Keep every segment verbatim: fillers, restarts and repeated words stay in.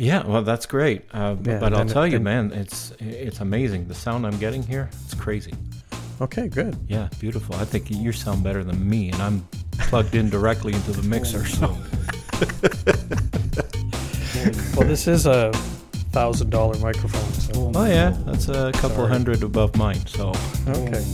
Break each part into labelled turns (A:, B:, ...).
A: Yeah, well, that's great. Uh,
B: Yeah,
A: but I'll
B: then-
A: tell you,
B: then-
A: man, it's it's amazing. The sound I'm getting here, it's crazy.
B: Okay, good.
A: Yeah, beautiful. I think you sound better than me, and I'm plugged in directly into the mixer. So
B: Well, this is a thousand dollar microphone. So.
A: oh yeah, that's a couple
B: Sorry.
A: hundred above mine. So
B: Okay.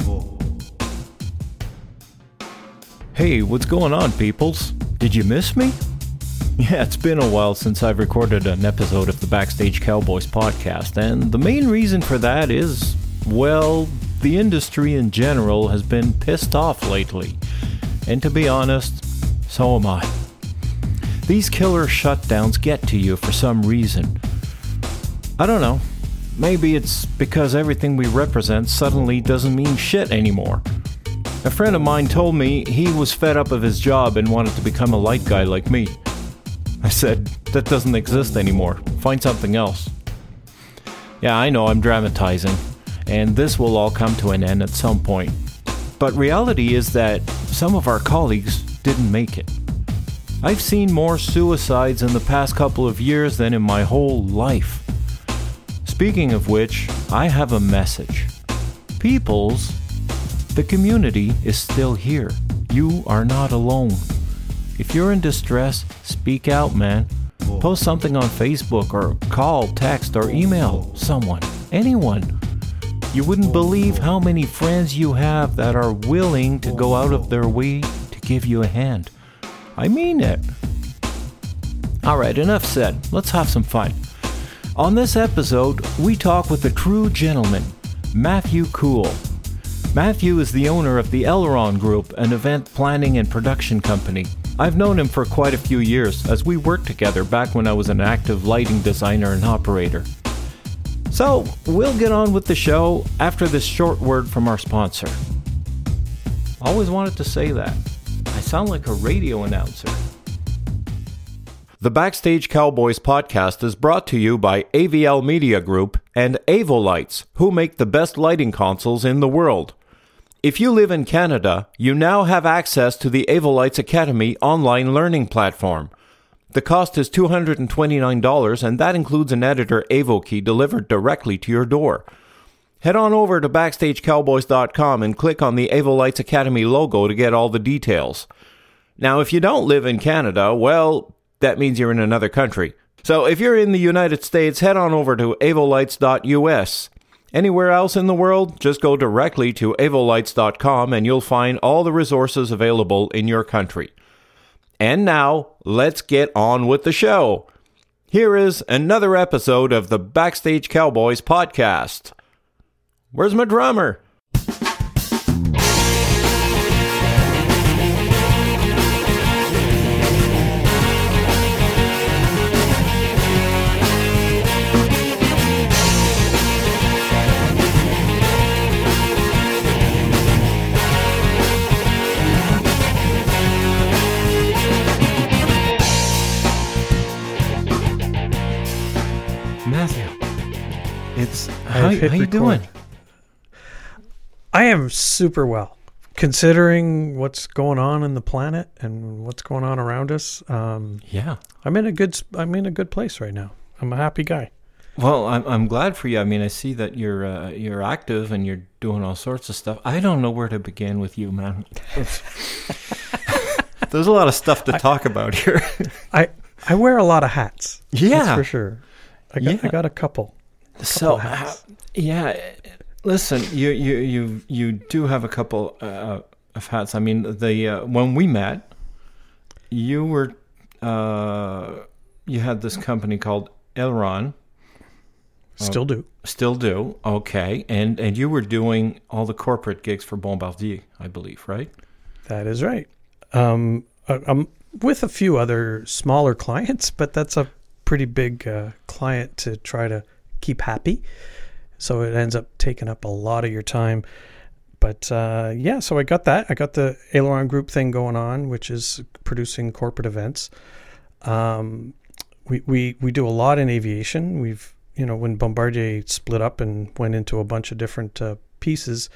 A: hey, what's going on, peoples? Did you miss me? Yeah, it's been a while since I've recorded an episode of the Backstage Cowboys podcast, and the main reason for that is, well, the industry in general has been pissed off lately. And to be honest, so am I. These killer shutdowns get to you for some reason. I don't know. Maybe it's because everything we represent suddenly doesn't mean shit anymore. A friend of mine told me he was fed up of his job and wanted to become a light guy like me. I said, that doesn't exist anymore. Find something else. Yeah, I know I'm dramatizing, and this will all come to an end at some point. But reality is that some of our colleagues didn't make it. I've seen more suicides in the past couple of years than in my whole life. Speaking of which, I have a message. Peoples, the community is still here. You are not alone. If you're in distress, speak out, man. Post something on Facebook or call, text, or email someone, anyone. You wouldn't believe how many friends you have that are willing to go out of their way to give you a hand. I mean it. Alright, enough said. Let's have some fun. On this episode, we talk with a true gentleman, Matthew Cool. Matthew is the owner of the Aileron Group, an event planning and production company. I've known him for quite a few years, as we worked together back when I was an active lighting designer and operator. So, we'll get on with the show after this short word from our sponsor. Always wanted to say that. I sound like a radio announcer. The Backstage Cowboys podcast is brought to you by A V L Media Group and Avolights, who make the best lighting consoles in the world. If you live in Canada, you now have access to the Avolights Academy online learning platform. The cost is two hundred twenty-nine dollars, and that includes an editor Avo key delivered directly to your door. Head on over to backstage cowboys dot com and click on the Avolights Academy logo to get all the details. Now, if you don't live in Canada, well, that means you're in another country. So if you're in the United States, head on over to avolights dot U S. Anywhere else in the world, just go directly to avolights dot com and you'll find all the resources available in your country. And now, let's get on with the show. Here is another episode of the Backstage Cowboys podcast. Where's my drummer? Matthew, it's how,
B: I've hit
A: how you
B: record.
A: doing?
B: I am super well, considering what's going on in the planet and what's going on around us. Um,
A: Yeah.
B: I'm in a good. sp- I'm in a good place right now. I'm a happy guy.
A: Well, I'm I'm glad for you. I mean, I see that you're uh, you're active and you're doing all sorts of stuff. I don't know where to begin with you, man. There's a lot of stuff to talk about here.
B: I I wear a lot of hats.
A: Yeah.
B: That's for sure. I got
A: Yeah.
B: I got a couple.
A: So,
B: of hats.
A: uh, yeah, listen, you you you you do have a couple uh, of hats. I mean, the uh, when we met, you were uh, you had this company called Aileron.
B: Still do.
A: Still do, okay, and and you were doing all the corporate gigs for Bombardier, I believe, right?
B: That is right. Um, I- I'm with a few other smaller clients, but that's a pretty big uh, client to try to keep happy. So it ends up taking up a lot of your time. But uh, yeah, so I got that. I got the Aileron Group thing going on, which is producing corporate events. Um, we, we, we do a lot in aviation. We've, you know, when Bombardier split up and went into a bunch of different uh, pieces,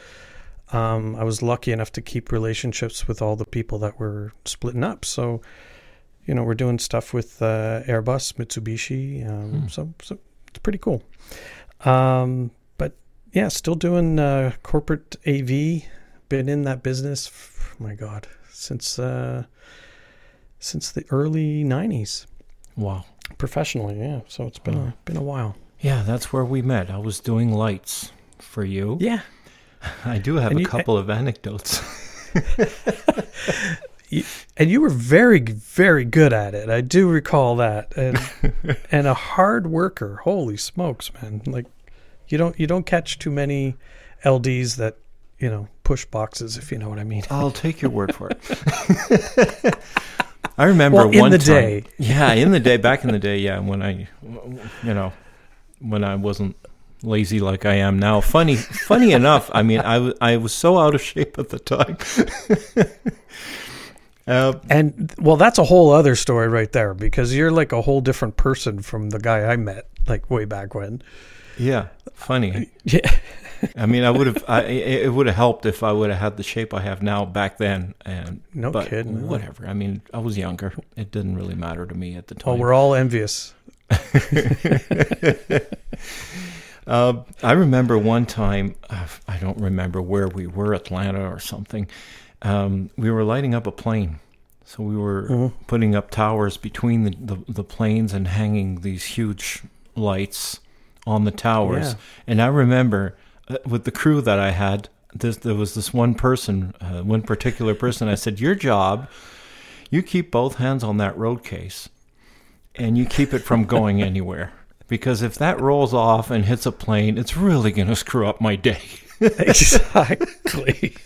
B: um, I was lucky enough to keep relationships with all the people that were splitting up. So you know, we're doing stuff with uh, Airbus, Mitsubishi. Um, hmm. so, so it's pretty cool. Um, but yeah, still doing uh, corporate A V. Been in that business, oh my God, since uh, since the early nineties.
A: Wow.
B: Professionally, yeah. So it's been wow. a, been a while.
A: Yeah, that's where we met. I was doing lights for you.
B: Yeah.
A: I do have
B: and
A: a
B: you,
A: couple of anecdotes.
B: you, and you were very, very good at it. I do recall that. And and a hard worker. Holy smokes, man. Like you don't you don't catch too many L Ds that, you know, push boxes, if you know what I mean.
A: I'll take your word for it. I remember
B: well, in
A: one
B: the
A: time,
B: day.
A: Yeah, in the day, back in the day, yeah, when I, you know, when I wasn't lazy like I am now. Funny, funny enough, I mean, I, w- I was so out of shape at the time. uh,
B: and, well, that's a whole other story right there, because you're like a whole different person from the guy I met, like, way back when.
A: Yeah, funny.
B: Yeah.
A: I mean, I would have. I, it would have helped if I would have had the shape I have now back then. And
B: no
A: but
B: kidding.
A: Whatever. I mean, I was younger. It didn't really matter to me at the time.
B: Oh, we're all envious.
A: uh, I remember one time. Uh, I don't remember where we were, Atlanta or something. Um, we were lighting up a plane, so we were mm-hmm. putting up towers between the, the the planes and hanging these huge lights on the towers.
B: Yeah.
A: And I remember. With the crew that I had, this, there was this one person, uh, one particular person. I said, your job, you keep both hands on that road case and you keep it from going anywhere. Because if that rolls off and hits a plane, it's really going to screw up my day.
B: Exactly.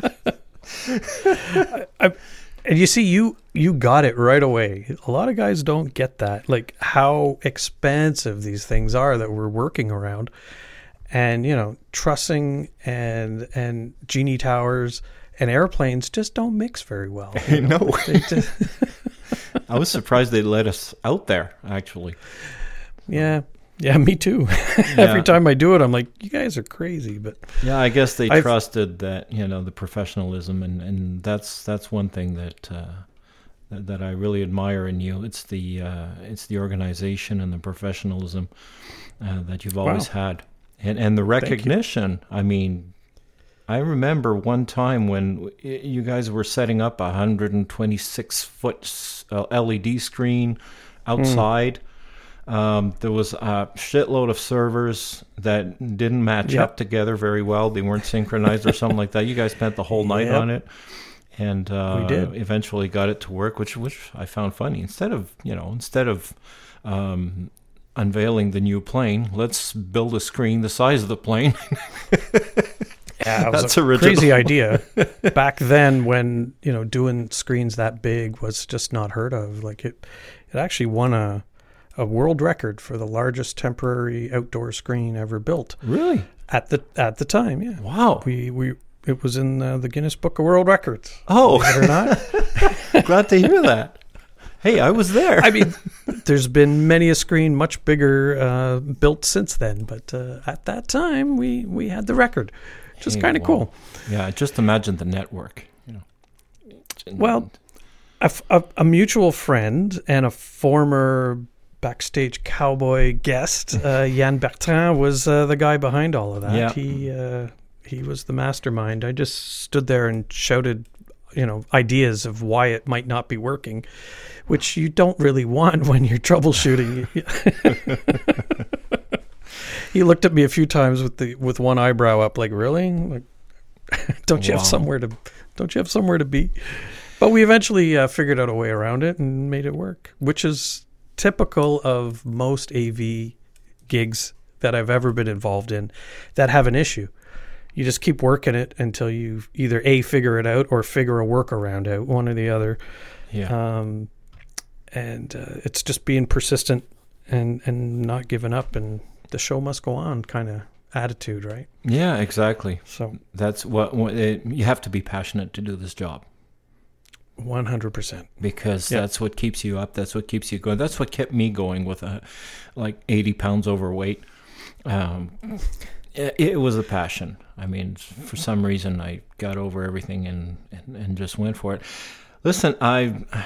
B: I, I, and you see, you you got it right away. A lot of guys don't get that, like how expensive these things are that we're working around. And, you know, trussing and and genie towers and airplanes just don't mix very well.
A: I know.
B: know. Just...
A: I was surprised they let us out there, actually.
B: Yeah. Yeah, me too.
A: Yeah.
B: Every time I do it, I'm like, you guys are crazy. But
A: yeah, I guess they
B: I've...
A: trusted that, you know, the professionalism. And, and that's that's one thing that, uh, that that I really admire in you. It's the, uh, it's the organization and the professionalism uh, that you've always wow. had. And and the recognition, I mean, I remember one time when you guys were setting up a one hundred twenty-six foot L E D screen outside. Mm. Um, there was a shitload of servers that didn't match yep. up together very well. They weren't synchronized or something like that. You guys spent the whole night yep. on it. And uh,
B: we did.
A: Eventually got it to work, which which I found funny. Instead of, you know, instead of... Um, unveiling the new plane, let's build a screen the size of the plane.
B: Yeah, it was
A: That's
B: a
A: original.
B: Crazy idea. Back then, when, you know, doing screens that big was just not heard of. Like it, it actually won a a world record for the largest temporary outdoor screen ever built.
A: Really?
B: At the at the time, yeah.
A: Wow.
B: We we it was in uh, the Guinness Book of World Records.
A: Oh,
B: believe it or not.
A: Glad to hear that. Hey, I was there.
B: I mean, there's been many a screen much bigger uh, built since then, but uh, at that time we, we had the record, which is hey, kind of wow. cool.
A: Yeah, just imagine the network. You know.
B: Well, a, a, a mutual friend and a former backstage cowboy guest, uh, Yann Bertrand, was uh, the guy behind all of that.
A: Yeah.
B: He uh, he was the mastermind. I just stood there and shouted, you know, ideas of why it might not be working, which you don't really want when you're troubleshooting. He looked at me a few times with the with one eyebrow up, like, really? Like, don't you wow. have somewhere to don't you have somewhere to be? But we eventually uh, figured out a way around it and made it work, which is typical of most A V gigs that I've ever been involved in that have an issue. You just keep working it until you either A, figure it out, or figure a workaround out, one or the other.
A: Yeah.
B: Um, and uh, it's just being persistent and, and not giving up, and the show must go on kind of attitude, right?
A: Yeah, exactly.
B: So
A: that's what, what it, you have to be passionate to do this job.
B: one hundred percent.
A: Because
B: yep.
A: that's what keeps you up. That's what keeps you going. That's what kept me going with a, like eighty pounds overweight. Um, it, it was a passion. I mean, for some reason, I got over everything and, and, and just went for it. Listen, I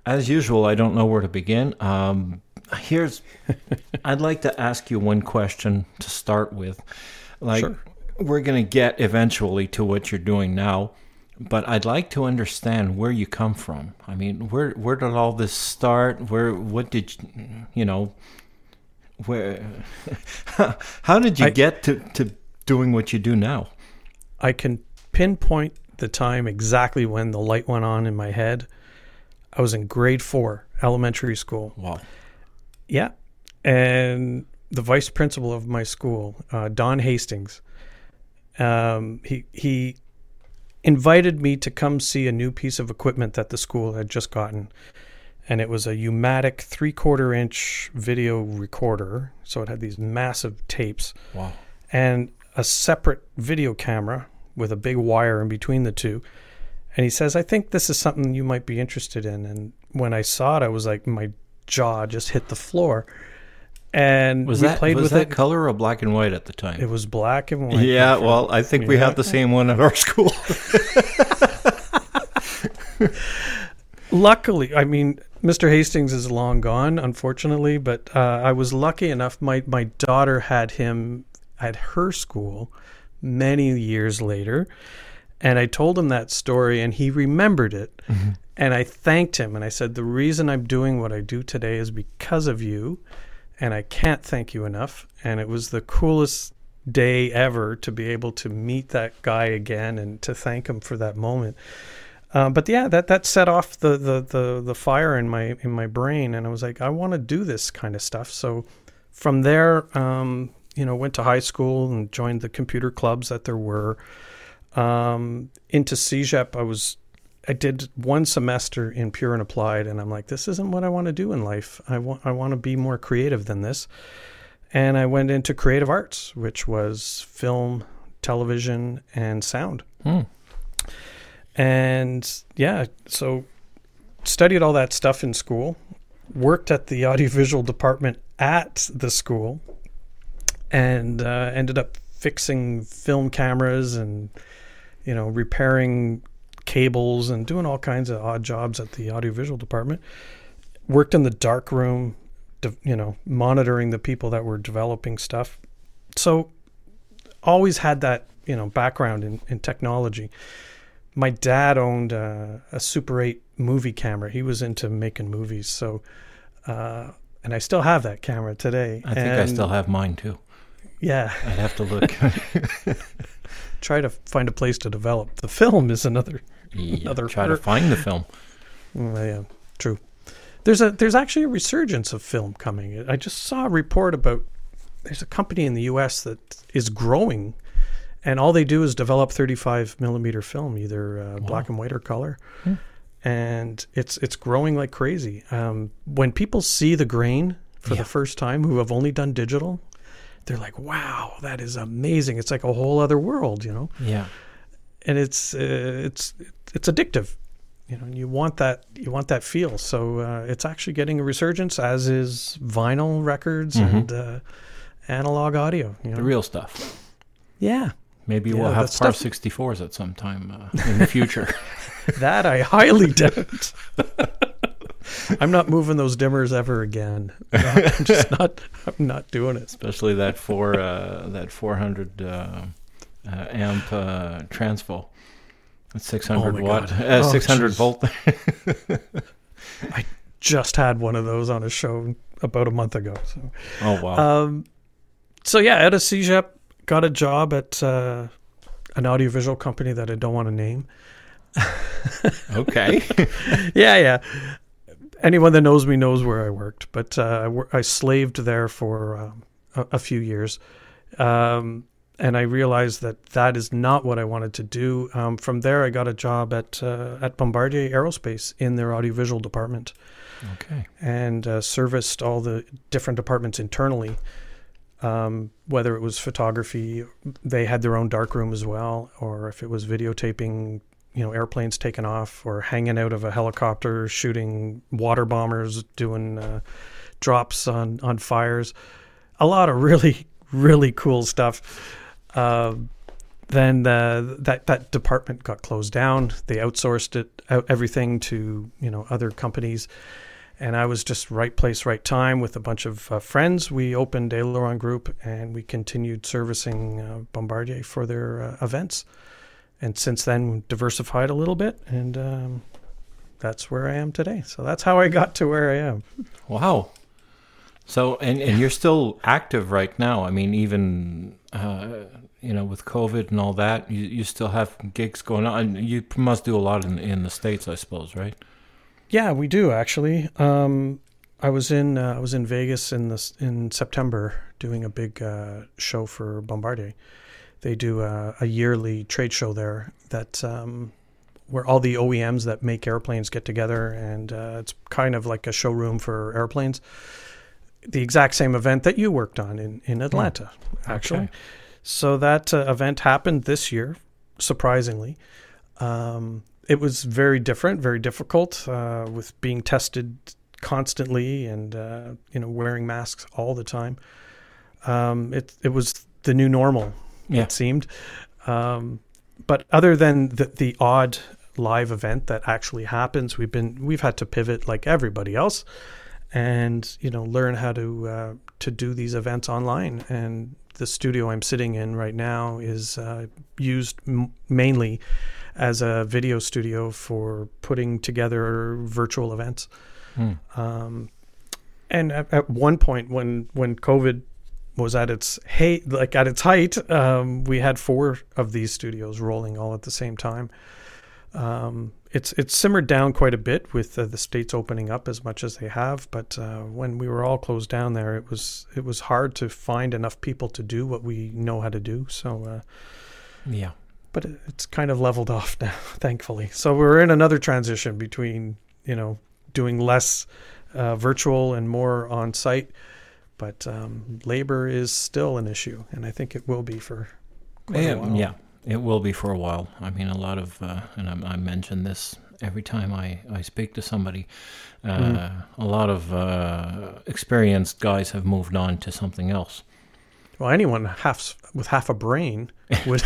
A: as usual, I don't know where to begin. Um, here's, I'd like to ask you one question to start with. Like,
B: Sure.
A: we're going to get eventually to what you're doing now, but I'd like to understand where you come from. I mean, where where did all this start? Where, what did you, you know, where, how did you
B: I,
A: get to, to doing what you do now?
B: I can pinpoint the time exactly when the light went on in my head. I was in grade four, elementary school.
A: Wow.
B: Yeah. And the vice principal of my school, uh, Don Hastings, um, he he invited me to come see a new piece of equipment that the school had just gotten. And it was a U-matic three-quarter inch video recorder. So it had these massive tapes.
A: Wow.
B: And a separate video camera with a big wire in between the two. And he says, I think this is something you might be interested in. And when I saw it, I was like, my jaw just hit the floor. And
A: was
B: we
A: that,
B: played
A: was
B: with
A: that
B: it.
A: color or black and white at the time?
B: It was black and white.
A: Yeah, well, I think we
B: yeah.
A: had the same one at our school.
B: Luckily, I mean, Mister Hastings is long gone, unfortunately, but uh, I was lucky enough. My, my daughter had him at her school many years later. And I told him that story, and he remembered it. Mm-hmm. And I thanked him, and I said, the reason I'm doing what I do today is because of you, and I can't thank you enough. And it was the coolest day ever to be able to meet that guy again and to thank him for that moment. Um, but yeah, that, that set off the, the, the, the fire in my in my brain, and I was like, I want to do this kind of stuff. So from there, um, you know, went to high school and joined the computer clubs that there were. Um, into C G E P, I was, I did one semester in Pure and Applied, and I'm like, this isn't what I want to do in life. I want, I want to be more creative than this. And I went into creative arts, which was film, television, and sound.
A: Hmm.
B: And yeah, so studied all that stuff in school, worked at the audiovisual department at the school, and uh, ended up fixing film cameras and, you know, repairing cables and doing all kinds of odd jobs at the audiovisual department. Worked in the dark room, de- you know, monitoring the people that were developing stuff. So always had that, you know, background in, in technology. My dad owned uh, a Super eight movie camera. He was into making movies. So, uh, and I still have that camera today.
A: I think
B: and,
A: I still have mine too.
B: Yeah.
A: I'd have to look.
B: Try to find a place to develop. The film is another.
A: Yeah,
B: another
A: try to find the film.
B: Mm, yeah, true. There's a there's actually a resurgence of film coming. I just saw a report about there's a company in the U S that is growing, and all they do is develop thirty-five millimeter film, either uh, wow. black and white or color, hmm. and it's it's growing like crazy. Um, when people see the grain for yeah. the first time, who have only done digital, they're like, "Wow, that is amazing! It's like a whole other world," you know.
A: Yeah,
B: and it's uh, it's it's addictive. You know, you want that you want that feel. So uh, it's actually getting a resurgence, as is vinyl records mm-hmm. and uh, analog audio. You know?
A: The real stuff.
B: Yeah.
A: Maybe
B: yeah,
A: we'll have Par sixty-fours at some time uh, in the future.
B: That I highly doubt. I'm not moving those dimmers ever again. I'm just not. I'm not doing it.
A: Especially that four uh, that four hundred uh, uh, amp uh, transfo. six hundred
B: oh
A: watt, uh,
B: oh,
A: six hundred
B: geez.
A: volt.
B: I just had one of those on a show about a month ago. So.
A: Oh wow!
B: Um, so yeah, at a C G E P, got a job at uh, an audiovisual company that I don't want to name.
A: Okay.
B: yeah, yeah. Anyone that knows me knows where I worked, but uh, I, wor- I slaved there for um, a, a few years. Um, And I realized that that is not what I wanted to do. Um, from there, I got a job at uh, at Bombardier Aerospace in their audiovisual department.
A: Okay.
B: And uh, serviced all the different departments internally. Um, whether it was photography, they had their own darkroom as well, or if it was videotaping, you know, airplanes taking off, or hanging out of a helicopter, shooting water bombers, doing uh, drops on, on fires. A lot of really, really cool stuff. Uh, then uh, that that department got closed down. They outsourced it out everything to you know other companies, and I was just right place, right time with a bunch of uh, friends. We opened Aileron Group, and we continued servicing uh, Bombardier for their uh, events. And since then, we diversified a little bit, and um, that's where I am today. So that's how I got to where I am.
A: Wow. So, and, and you're still active right now. I mean, even, uh, you know, with COVID and all that, you, you still have gigs going on. You must do a lot in, in the States, I suppose, right?
B: Yeah, we do actually. Um, I was in uh, I was in Vegas in this in September doing a big uh, show for Bombardier. They do a, a yearly trade show there that um, where all the O E Ms that make airplanes get together, and uh, it's kind of like a showroom for airplanes. The exact same event that you worked on in, in Atlanta, oh, actually. Okay. So that uh, event happened this year, surprisingly. Um, it was very different, very difficult uh, with being tested constantly and, uh, you know, wearing masks all the time. Um, it, it was the new normal, yeah. It seemed. Um, but other than the, the odd live event that actually happens, we've been we've had to pivot like everybody else. And you know, learn how to uh, to do these events online. And the studio I'm sitting in right now is uh, used m- mainly as a video studio for putting together virtual events. Hmm. Um, and at, at one point, when when COVID was at its hey, like at its height, um, we had four of these studios rolling all at the same time. Um, it's it's simmered down quite a bit with uh, the states opening up as much as they have, but uh, when we were all closed down there, it was it was hard to find enough people to do what we know how to do. So, uh,
A: yeah,
B: but it, it's kind of leveled off now, thankfully. So we're in another transition between you know doing less uh, virtual and more on site, but um, labor is still an issue, and I think it will be for quite
A: yeah,
B: a while.
A: Yeah. It will be for a while. I mean, a lot of, uh, and I, I mention this every time I, I speak to somebody, uh, mm. a lot of uh, experienced guys have moved on to something else.
B: Well, anyone half with half a brain would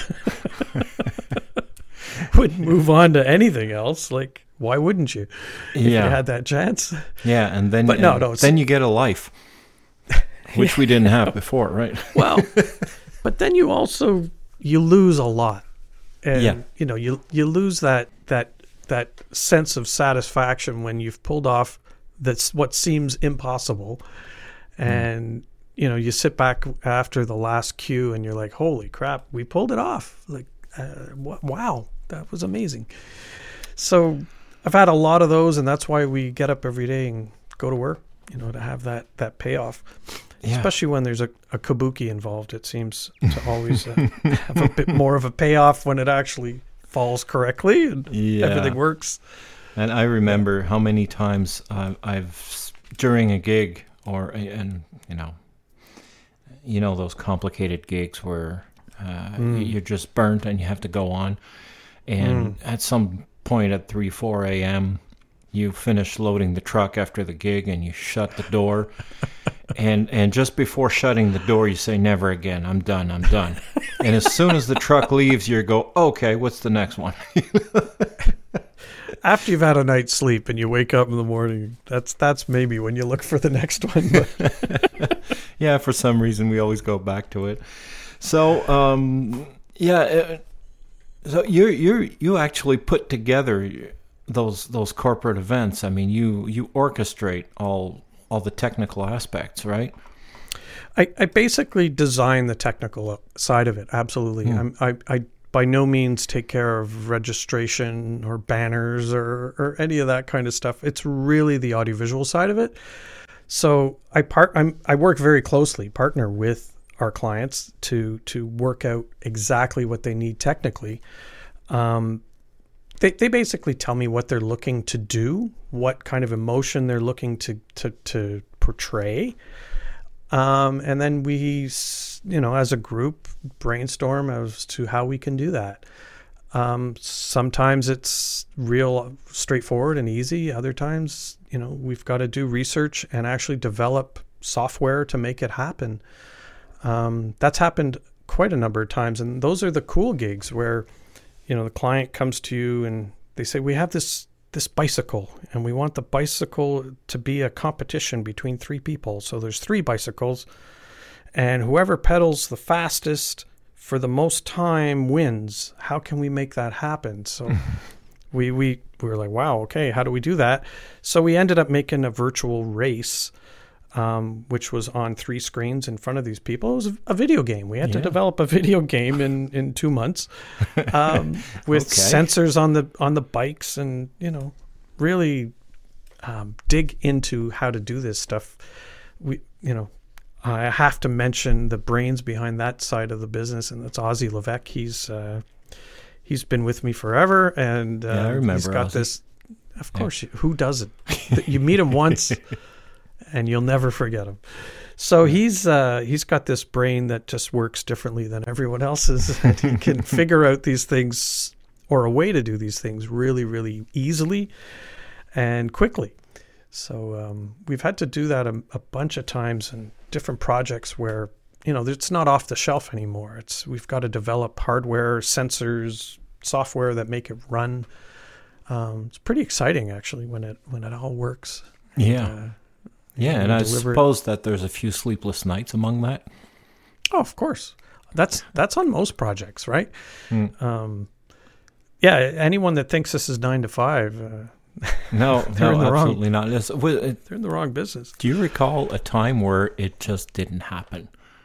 B: would move on to anything else. Like, why wouldn't you? If
A: yeah.
B: you had that chance.
A: Yeah, and then
B: but no, no,
A: then you get a life, which we didn't have before, right?
B: Well, but then you also... you lose a lot, and
A: yeah.
B: you know you you lose that that that sense of satisfaction when you've pulled off that's what seems impossible, and mm. you know you sit back after the last cue and you're like, holy crap, we pulled it off! Like, uh, wow, that was amazing. So I've had a lot of those, and that's why we get up every day and go to work. You know, to have that that payoff. Yeah. Especially when there's a, a kabuki involved, it seems to always uh, have a bit more of a payoff when it actually falls correctly and yeah. everything works.
A: And I remember how many times uh, I've during a gig or and you know, you know those complicated gigs where uh, mm. you're just burnt and you have to go on, and mm. at some point at three four a.m. you finish loading the truck after the gig and you shut the door. And and just before shutting the door, you say, never again. I'm done. I'm done. And as soon as the truck leaves, you go, okay, what's the next one?
B: After you've had a night's sleep and you wake up in the morning, that's that's maybe when you look for the next one. But
A: yeah, for some reason, we always go back to it. So, um, yeah, uh, so you you you actually put together those those corporate events. I mean, you you orchestrate all. all the technical aspects, right?
B: I, I basically design the technical side of it. Absolutely. Mm. I'm, I, I by no means take care of registration or banners or, or any of that kind of stuff. It's really the audiovisual side of it. So I part I'm I work very closely, partner with our clients to to work out exactly what they need technically. Um, They they basically tell me what they're looking to do, what kind of emotion they're looking to to, to portray, um, and then we, you know, as a group, brainstorm as to how we can do that. Um, sometimes it's real straightforward and easy. Other times, you know, we've got to do research and actually develop software to make it happen. Um, that's happened quite a number of times, and those are the cool gigs where, you know, the client comes to you and they say, we have this this bicycle, and we want the bicycle to be a competition between three people. So there's three bicycles, and whoever pedals the fastest for the most time wins. How can we make that happen? So we, we, we were like, wow, okay, how do we do that? So we ended up making a virtual race, um, which was on three screens in front of these people. It was a, a video game. We had yeah. to develop a video game in, in two months um, with okay. sensors on the on the bikes, and, you know, really um, dig into how to do this stuff. We, you know, I have to mention the brains behind that side of the business, and that's Ozzy Levesque. He's uh, he's been with me forever, and uh,
A: yeah, I remember
B: he's got
A: Ozzy.
B: this. Of course, yeah. you, who doesn't? You meet him once, and you'll never forget him. So he's uh, he's got this brain that just works differently than everyone else's, and he can figure out these things, or a way to do these things really, really easily and quickly. So um, we've had to do that a, a bunch of times in different projects where, you know, it's not off the shelf anymore. It's we've got to develop hardware, sensors, software that make it run. Um, it's pretty exciting, actually, when it when it all works.
A: Yeah,
B: and, uh,
A: yeah, and,
B: and
A: I
B: deliver
A: suppose
B: it.
A: that there's a few sleepless nights among that.
B: Oh, of course, that's that's on most projects, right?
A: Mm.
B: Um, yeah, anyone that thinks this is nine to five, uh,
A: no,
B: they're
A: no,
B: in the
A: absolutely
B: wrong,
A: not. It's, it,
B: they're in the wrong business.
A: do you recall a time where it just didn't happen?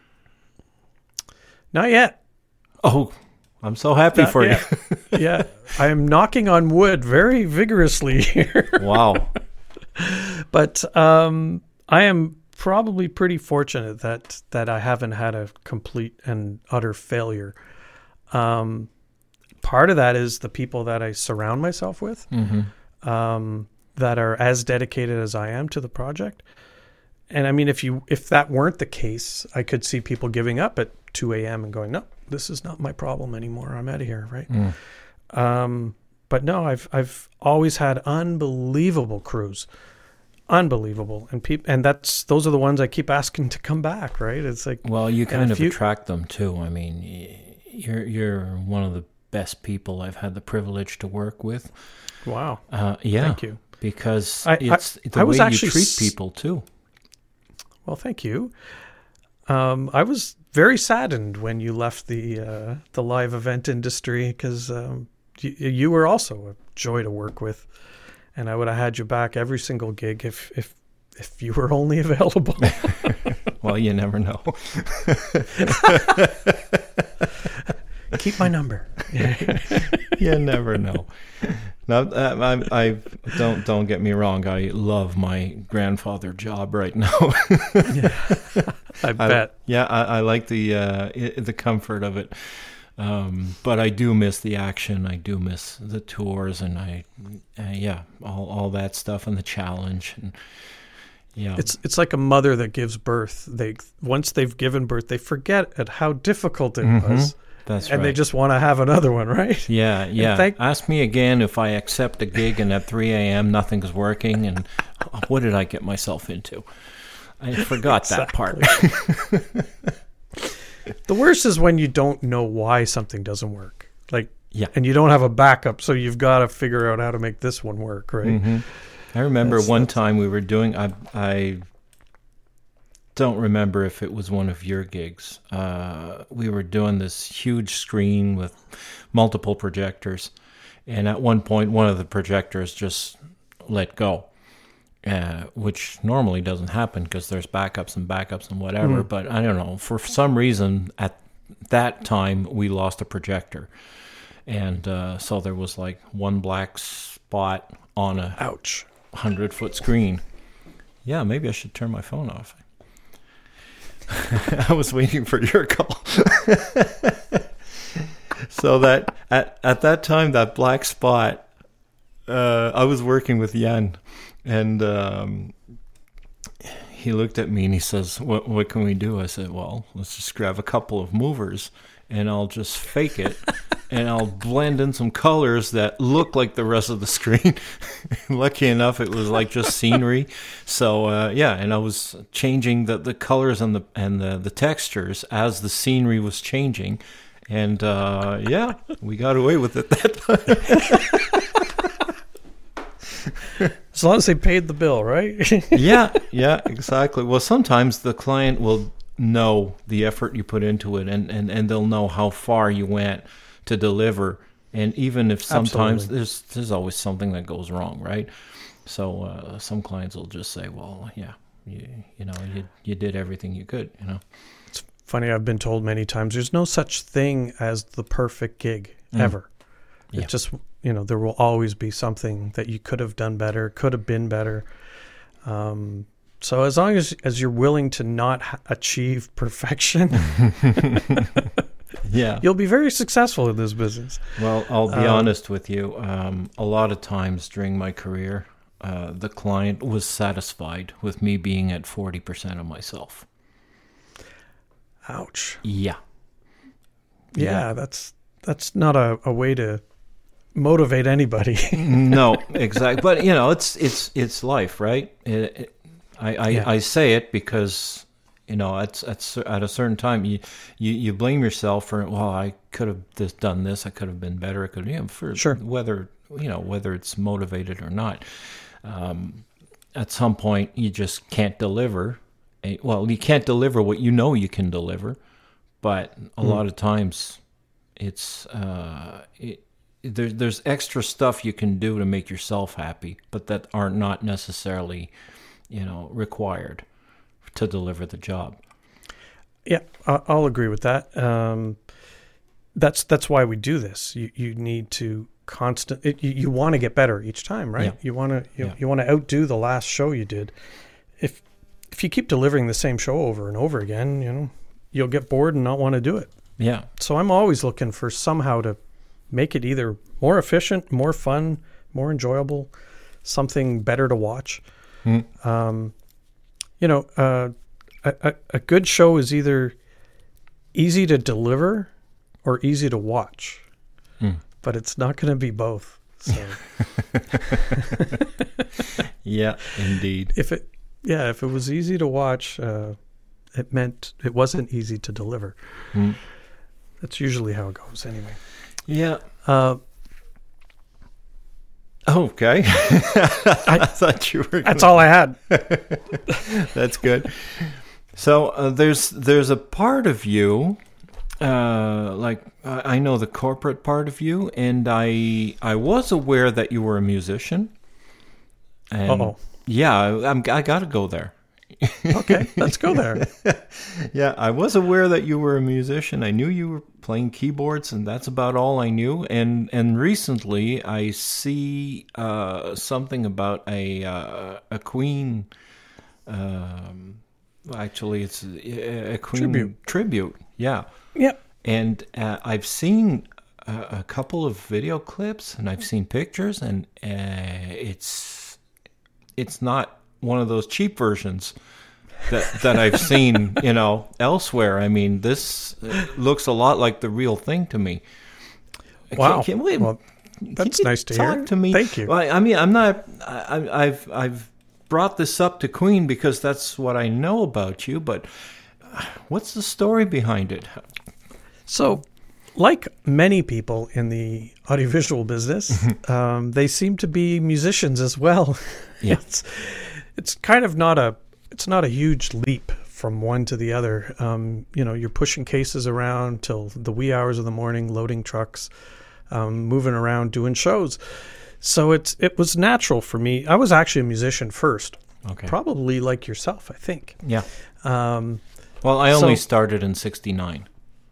B: Not yet.
A: Oh, I'm so happy
B: Not
A: for
B: yet.
A: you.
B: Yeah, I am knocking on wood very vigorously here.
A: Wow.
B: But um, I am probably pretty fortunate that that I haven't had a complete and utter failure. Um, part of that is the people that I surround myself with,
A: Mm-hmm.
B: um, that are as dedicated as I am to the project. And I mean, if you if that weren't the case, I could see people giving up at two a.m. and going, no, this is not my problem anymore. I'm out of here, right?
A: Mm.
B: Um, but no, I've I've always had unbelievable crews, unbelievable, and peop- and that's those are the ones I keep asking to come back, right? It's like,
A: Well, you kind of
B: you-
A: attract them too. I mean, y- you're you're one of the best people I've had the privilege to work with.
B: wow,
A: Uh, yeah,
B: thank you.
A: because
B: I- I-
A: it's the
B: I
A: way
B: was
A: you
B: actually
A: treat
B: s-
A: people too.
B: Well, thank you. Um, I was very saddened when you left the uh, the live event industry because um, you, you were also a joy to work with, and I would have had you back every single gig if if if you were only available.
A: Well, you never know.
B: Keep my number.
A: You never know. Now, uh, I, I don't don't get me wrong. I love my grandfather job right now.
B: Yeah, I bet.
A: I, yeah, I, I like the uh, I, the comfort of it, um, but I do miss the action. I do miss the tours, and I, uh, yeah, all all that stuff and the challenge. And yeah,
B: It's it's like a mother that gives birth. They once they've given birth, they forget at how difficult it
A: Mhm.
B: was,
A: that's
B: and
A: right.
B: they just want to have another one, right?
A: Yeah, yeah.
B: thank-
A: Ask me again if I accept a gig and at three a.m. nothing's working, and what did I get myself into? I forgot that part.
B: The worst is when you don't know why something doesn't work, like,
A: Yeah.
B: and you don't have a backup, so you've got to figure out how to make this one work, right?
A: hmm I remember
B: That's-
A: one
B: that's-
A: time we were doing. I I don't remember if it was one of your gigs. Uh, we were doing this huge screen with multiple projectors, and at one point, one of the projectors just let go. Uh, which normally doesn't happen because there's backups and backups and whatever.
B: Mm.
A: But I don't know, for some reason at that time we lost a projector, and uh, so there was like one black spot on a
B: Ouch.
A: hundred foot screen. Yeah, maybe I should turn my phone off. I was waiting for your call. So that at at that time, that black spot, uh, I was working with Jan. And um, he looked at me and he says, what, what can we do? I said, well, let's just grab a couple of movers and I'll just fake it and I'll blend in some colors that look like the rest of the screen. Lucky enough, it was like just scenery. So uh, yeah, and I was changing the, the colors and the and the, the textures as the scenery was changing, and uh, yeah, we got away with it that time.
B: As long as they paid the bill, right?
A: yeah, yeah, exactly. Well, sometimes the client will know the effort you put into it, and, and, and they'll know how far you went to deliver. And even if sometimes
B: Absolutely.
A: there's there's always something that goes wrong, right? So uh, some clients will just say, well, yeah, you, you know, you you did everything you could, you know.
B: It's funny, I've been told many times, there's no such thing as the perfect gig,
A: Mm.
B: ever.
A: Yeah.
B: It's just, you know, there will always be something that you could have done better, could have been better. Um, so as long as, as you're willing to not ha- achieve perfection,
A: Yeah.
B: you'll be very successful in this business.
A: Well, I'll be
B: Um,
A: honest with you. Um, a lot of times during my career, uh, the client was satisfied with me being at forty percent of myself.
B: Ouch.
A: Yeah.
B: Yeah,
A: Yeah.
B: that's that's not a, a way to motivate anybody.
A: No, exactly. But you know, it's it's it's life, right? It, it, I I,
B: Yeah.
A: I say it because you know at at at a certain time you you, you blame yourself for, well, I could have this, done this, I could have been better, I could, you know, for
B: Sure.
A: whether you know whether it's motivated or not. Um, at some point, you just can't deliver. A, well, you can't deliver what you know you can deliver, but a
B: Mm.
A: lot of times, it's uh, it, there, there's extra stuff you can do to make yourself happy, but that are not necessarily, you know, required to deliver the job.
B: Yeah, I- I'll agree with that. Um, that's that's why we do this. You you need to constant. It, you you want to get better each time, right?
A: Yeah.
B: You want to you,
A: Yeah.
B: you want to outdo the last show you did. If if you keep delivering the same show over and over again, you know, you'll get bored and not want to do it.
A: Yeah,
B: So I'm always looking for somehow to make it either more efficient, more fun, more enjoyable, something better to watch.
A: Mm.
B: Um, you know, uh, a, a, a good show is either easy to deliver or easy to watch,
A: Mm.
B: but it's not going to be both. So
A: yeah, indeed.
B: if it, yeah, if it was easy to watch, uh, it meant it wasn't easy to deliver.
A: Mm.
B: That's usually how it goes, anyway.
A: Yeah.
B: Uh,
A: Okay. I, thought you were.
B: that's all I had.
A: That's good. So uh, there's there's a part of you, uh, like I I know the corporate part of you, and I I was aware that you were a musician. And
B: Uh-oh.
A: yeah, I, I'm I got to go there.
B: Okay, let's go there.
A: Yeah, I was aware that you were a musician. I knew you were playing keyboards, and that's about all I knew. And and recently, I see uh, something about a uh, a Queen. Um, actually, it's a, a Queen
B: Tribute.
A: tribute. Yeah,
B: Yep.
A: and uh, I've seen a, a couple of video clips, and I've seen pictures, and uh, it's it's not one of those cheap versions that that I've seen, you know, elsewhere. I mean, this looks a lot like the real thing to me.
B: Wow.
A: Can, can we,
B: Well,
A: can
B: that's
A: you
B: nice to
A: talk
B: hear.
A: to me?
B: Thank you.
A: Well, I, I mean, I'm not. I, I've I've brought this up to Queen because that's what I know about you. But what's the story behind it?
B: So, like many people in the audiovisual business, um, they seem to be musicians as well.
A: Yeah.
B: It's it's kind of not a it's not a huge leap from one to the other. Um, you know, you're pushing cases around till the wee hours of the morning, loading trucks, um, moving around, doing shows. So it's it was natural for me. I was actually a musician first,
A: Okay.
B: probably like yourself, I think.
A: Yeah.
B: Um,
A: Well, I only
B: So-
A: started in sixty-nine.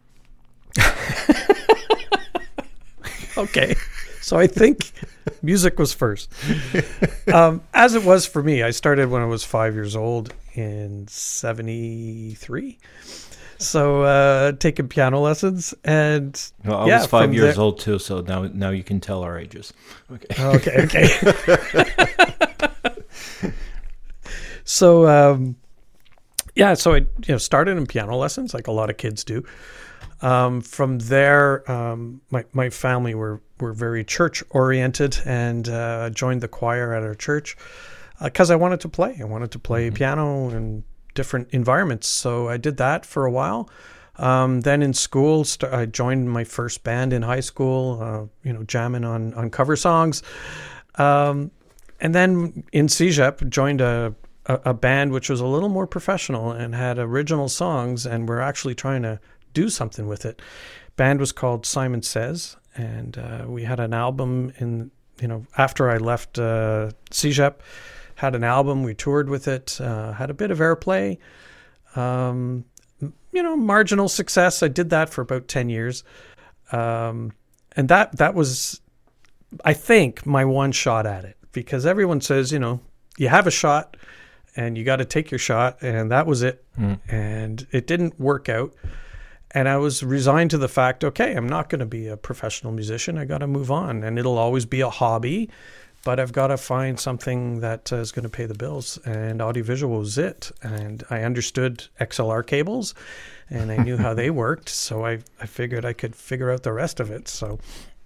B: Okay. So I think music was first. Um, as it was for me, I started when I was five years old in seventy-three. So uh, taking piano lessons and
A: Well, I
B: yeah,
A: was five
B: from
A: years
B: there-
A: old too, so now now you can tell our ages. Okay.
B: Okay, okay. So um, yeah, so I you know started in piano lessons like a lot of kids do. Um, from there, um, my my family were were very church oriented, and uh, joined the choir at our church because uh, I wanted to play. I wanted to play mm-hmm. piano in different environments, so I did that for a while. Um, then in school, st- I joined my first band in high school. Uh, you know, jamming on on cover songs, um, and then in C J E P joined a, a a band which was a little more professional and had original songs, and we're actually trying to do something with it. Band was called Simon Says, and uh, we had an album in, you know, after I left uh, C J E P, had an album, we toured with it, uh, had a bit of airplay, um, you know, marginal success. I did that for about ten years. Um, and that, that was, I think, my one shot at it, because everyone says, you know, you have a shot and you got to take your shot, and that was it. Mm. And it didn't work out. And I was resigned to the fact, okay, I'm not going to be a professional musician. I got to move on, and it'll always be a hobby, but I've got to find something that uh, is going to pay the bills. And audiovisual was it. And I understood X L R cables, and I knew how they worked. So I, I figured I could figure out the rest of it. So,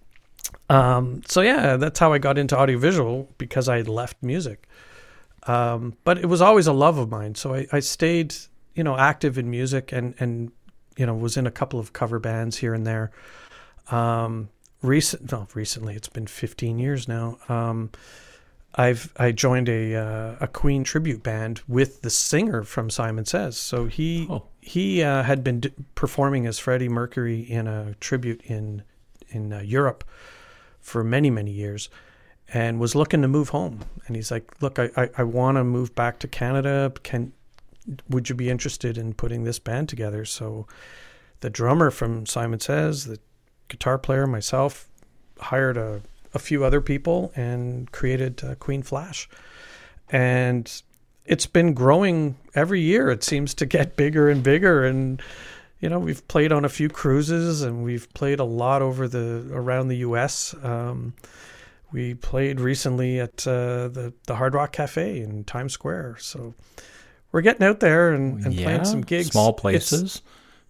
B: um, so yeah, that's how I got into audiovisual, because I left music. Um, but it was always a love of mine. So I, I stayed, you know, active in music, and, and, you know, was in a couple of cover bands here and there. Um, recent, no, recently, it's been fifteen years now. Um, I've I joined a uh, a Queen tribute band with the singer from Simon Says. So he oh. he uh, had been d- performing as Freddie Mercury in a tribute in in uh, Europe for many many years, and was looking to move home. And he's like, "Look, I I, I want to move back to Canada. Can would you be interested in putting this band together?" So the drummer from Simon Says, the guitar player, myself, hired a, a few other people and created uh, Queen Flash. And it's been growing every year. It seems to get bigger and bigger. And, you know, we've played on a few cruises, and we've played a lot over the around the U S. Um, we played recently at uh, the, the Hard Rock Cafe in Times Square. So we're getting out there and, and
A: yeah,
B: playing some gigs.
A: Small places.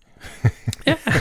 B: yeah.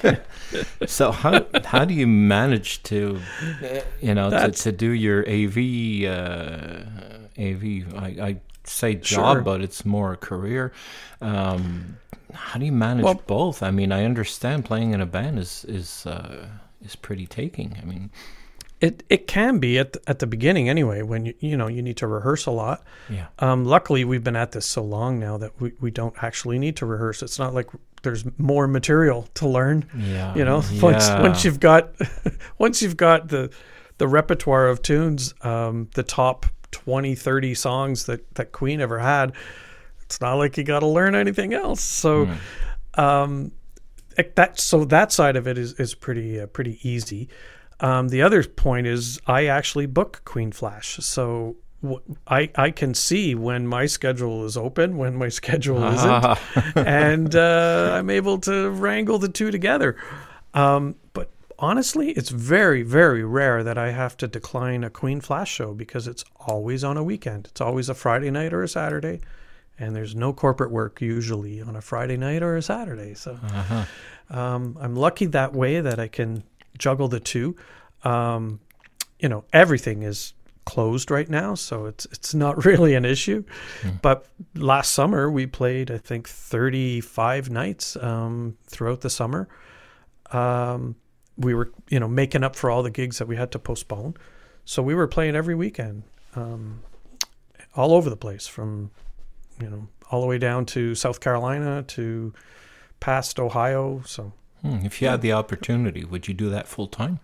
A: So how how do you manage to, you know, to, to do your A V, uh, A V, I, I say job, sure. but it's more a career. Um, how do you manage well, both? I mean, I understand playing in a band is, is, uh, is pretty taking. I mean...
B: It it can be at the, at the beginning anyway, when you you know you need to rehearse a lot.
A: Yeah.
B: Um, luckily, we've been at this so long now that we, we don't actually need to rehearse. It's not like there's more material to learn.
A: Yeah.
B: You know,
A: yeah.
B: once once you've got once you've got the the repertoire of tunes, um, the top twenty, thirty songs that, that Queen ever had, it's not like you got to learn anything else. So, mm. um, that so that side of it is is pretty uh, pretty easy. Um, the other point is I actually book Queen Flash. So w- I, I can see when my schedule is open, when my schedule isn't, and uh, I'm able to wrangle the two together. Um, but honestly, it's very, very rare that I have to decline a Queen Flash show, because it's always on a weekend. It's always a Friday night or a Saturday, and there's no corporate work usually on a Friday night or a Saturday. So uh-huh. um, I'm lucky that way that I can juggle the two. Um, you know, everything is closed right now, so it's it's not really an issue. Mm. But last summer we played, I think, thirty-five nights um, throughout the summer. Um, we were, you know, making up for all the gigs that we had to postpone. So we were playing every weekend, um, all over the place, from, you know, all the way down to South Carolina to past Ohio. So.
A: If you had the opportunity, would you do that full time?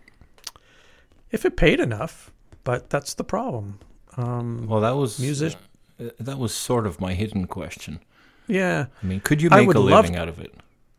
B: If it paid enough, but that's the problem. Um,
A: well, that was
B: music.
A: Uh, that was sort of my hidden question.
B: Yeah,
A: I mean, could you make a living out of it?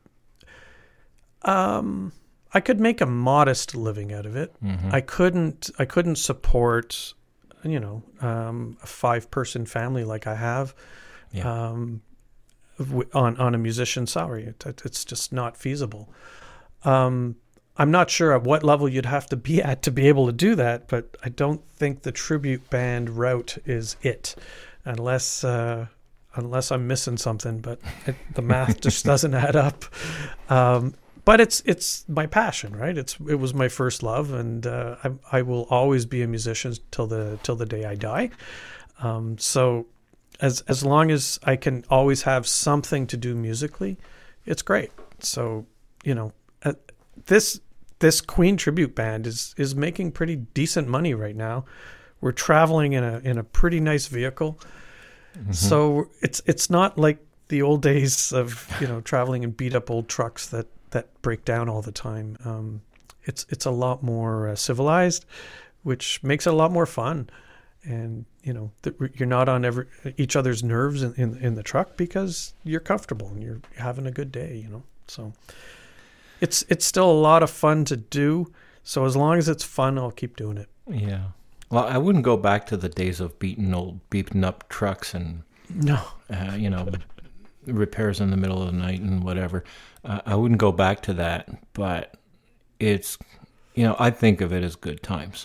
B: Um, I could make a modest living out of it. Mm-hmm. I couldn't. I couldn't support, you know, um, a five-person family like I have. Yeah. Um, on on a musician's salary. It, it's just not feasible. Um, I'm not sure at what level you'd have to be at to be able to do that, but I don't think the tribute band route is it, unless uh, unless I'm missing something, but it, the math just doesn't add up. Um, but it's it's my passion, right? It's it was my first love, and uh, I I will always be a musician till the till the day I die. Um, so as as long as I can always have something to do musically, it's great. So you know, uh, this this Queen tribute band is is making pretty decent money right now. We're traveling in a in a pretty nice vehicle. Mm-hmm. So it's it's not like the old days of, you know, traveling in beat up old trucks that, that break down all the time. Um, it's it's a lot more uh, civilized, which makes it a lot more fun. And you know, th- you're not on every each other's nerves in, in in the truck because you're comfortable and you're having a good day. You know, so it's it's still a lot of fun to do. So as long as it's fun, I'll keep doing it.
A: Yeah. Well, I wouldn't go back to the days of beaten old, beaten up trucks and,
B: no,
A: uh, you know, repairs in the middle of the night and whatever. Uh, I wouldn't go back to that, but it's, you know, I think of it as good times.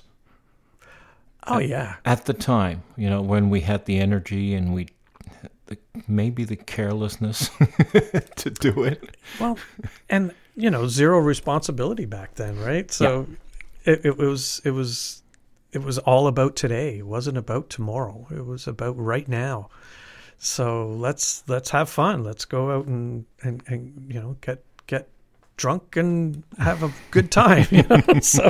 B: Oh,
A: at,
B: yeah.
A: At the time, you know, when we had the energy and we, the, maybe the carelessness to do it.
B: Well, and, you know, zero responsibility back then, right? So yeah. it, it was, it was, It was all about today. It wasn't about tomorrow. It was about right now. So let's let's have fun. Let's go out and, and, and you know get get drunk and have a good time. You know? So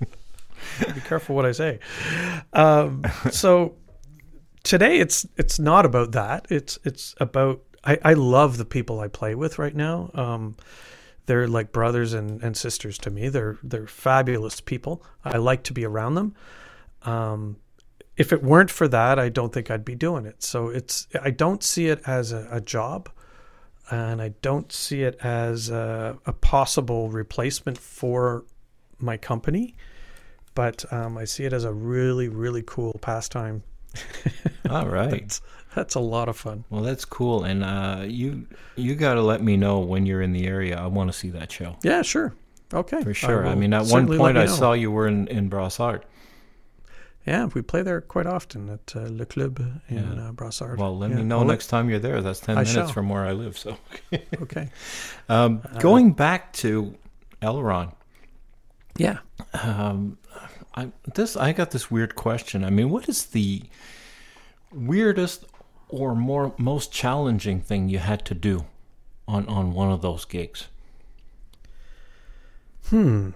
B: be careful what I say. Um, so today it's it's not about that. It's it's about I, I love the people I play with right now. Um, they're like brothers and, and sisters to me. They're they're fabulous people. I like to be around them. Um, if it weren't for that, I don't think I'd be doing it. So it's, I don't see it as a, a job, and I don't see it as a, a possible replacement for my company, but um, I see it as a really, really cool pastime.
A: All right.
B: that's, that's a lot of fun.
A: Well, that's cool. And uh, you you got to let me know when you're in the area. I want to see that show.
B: Yeah, sure. Okay.
A: For sure. I, I mean, at one point I saw you were in, in Brossard.
B: Yeah, we play there quite often at uh, Le Club in
A: yeah.
B: uh, Brossard.
A: Well, let
B: yeah.
A: me know
B: I'll
A: next let... time you're there. That's ten
B: I
A: minutes
B: shall.
A: from where I live. So,
B: okay.
A: Um, uh, going back to Aileron.
B: Yeah.
A: Um, I this I got this weird question. I mean, what is the weirdest or more most challenging thing you had to do on, on one of those gigs?
B: Hmm.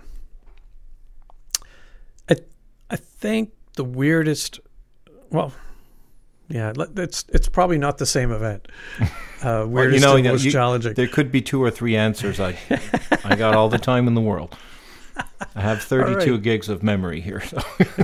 B: I I think the weirdest, well, yeah, it's it's probably not the same event. Uh, weirdest well, you know, and most you, challenging.
A: There could be two or three answers. I I got all the time in the world. I have thirty-two right. gigs of memory here. So.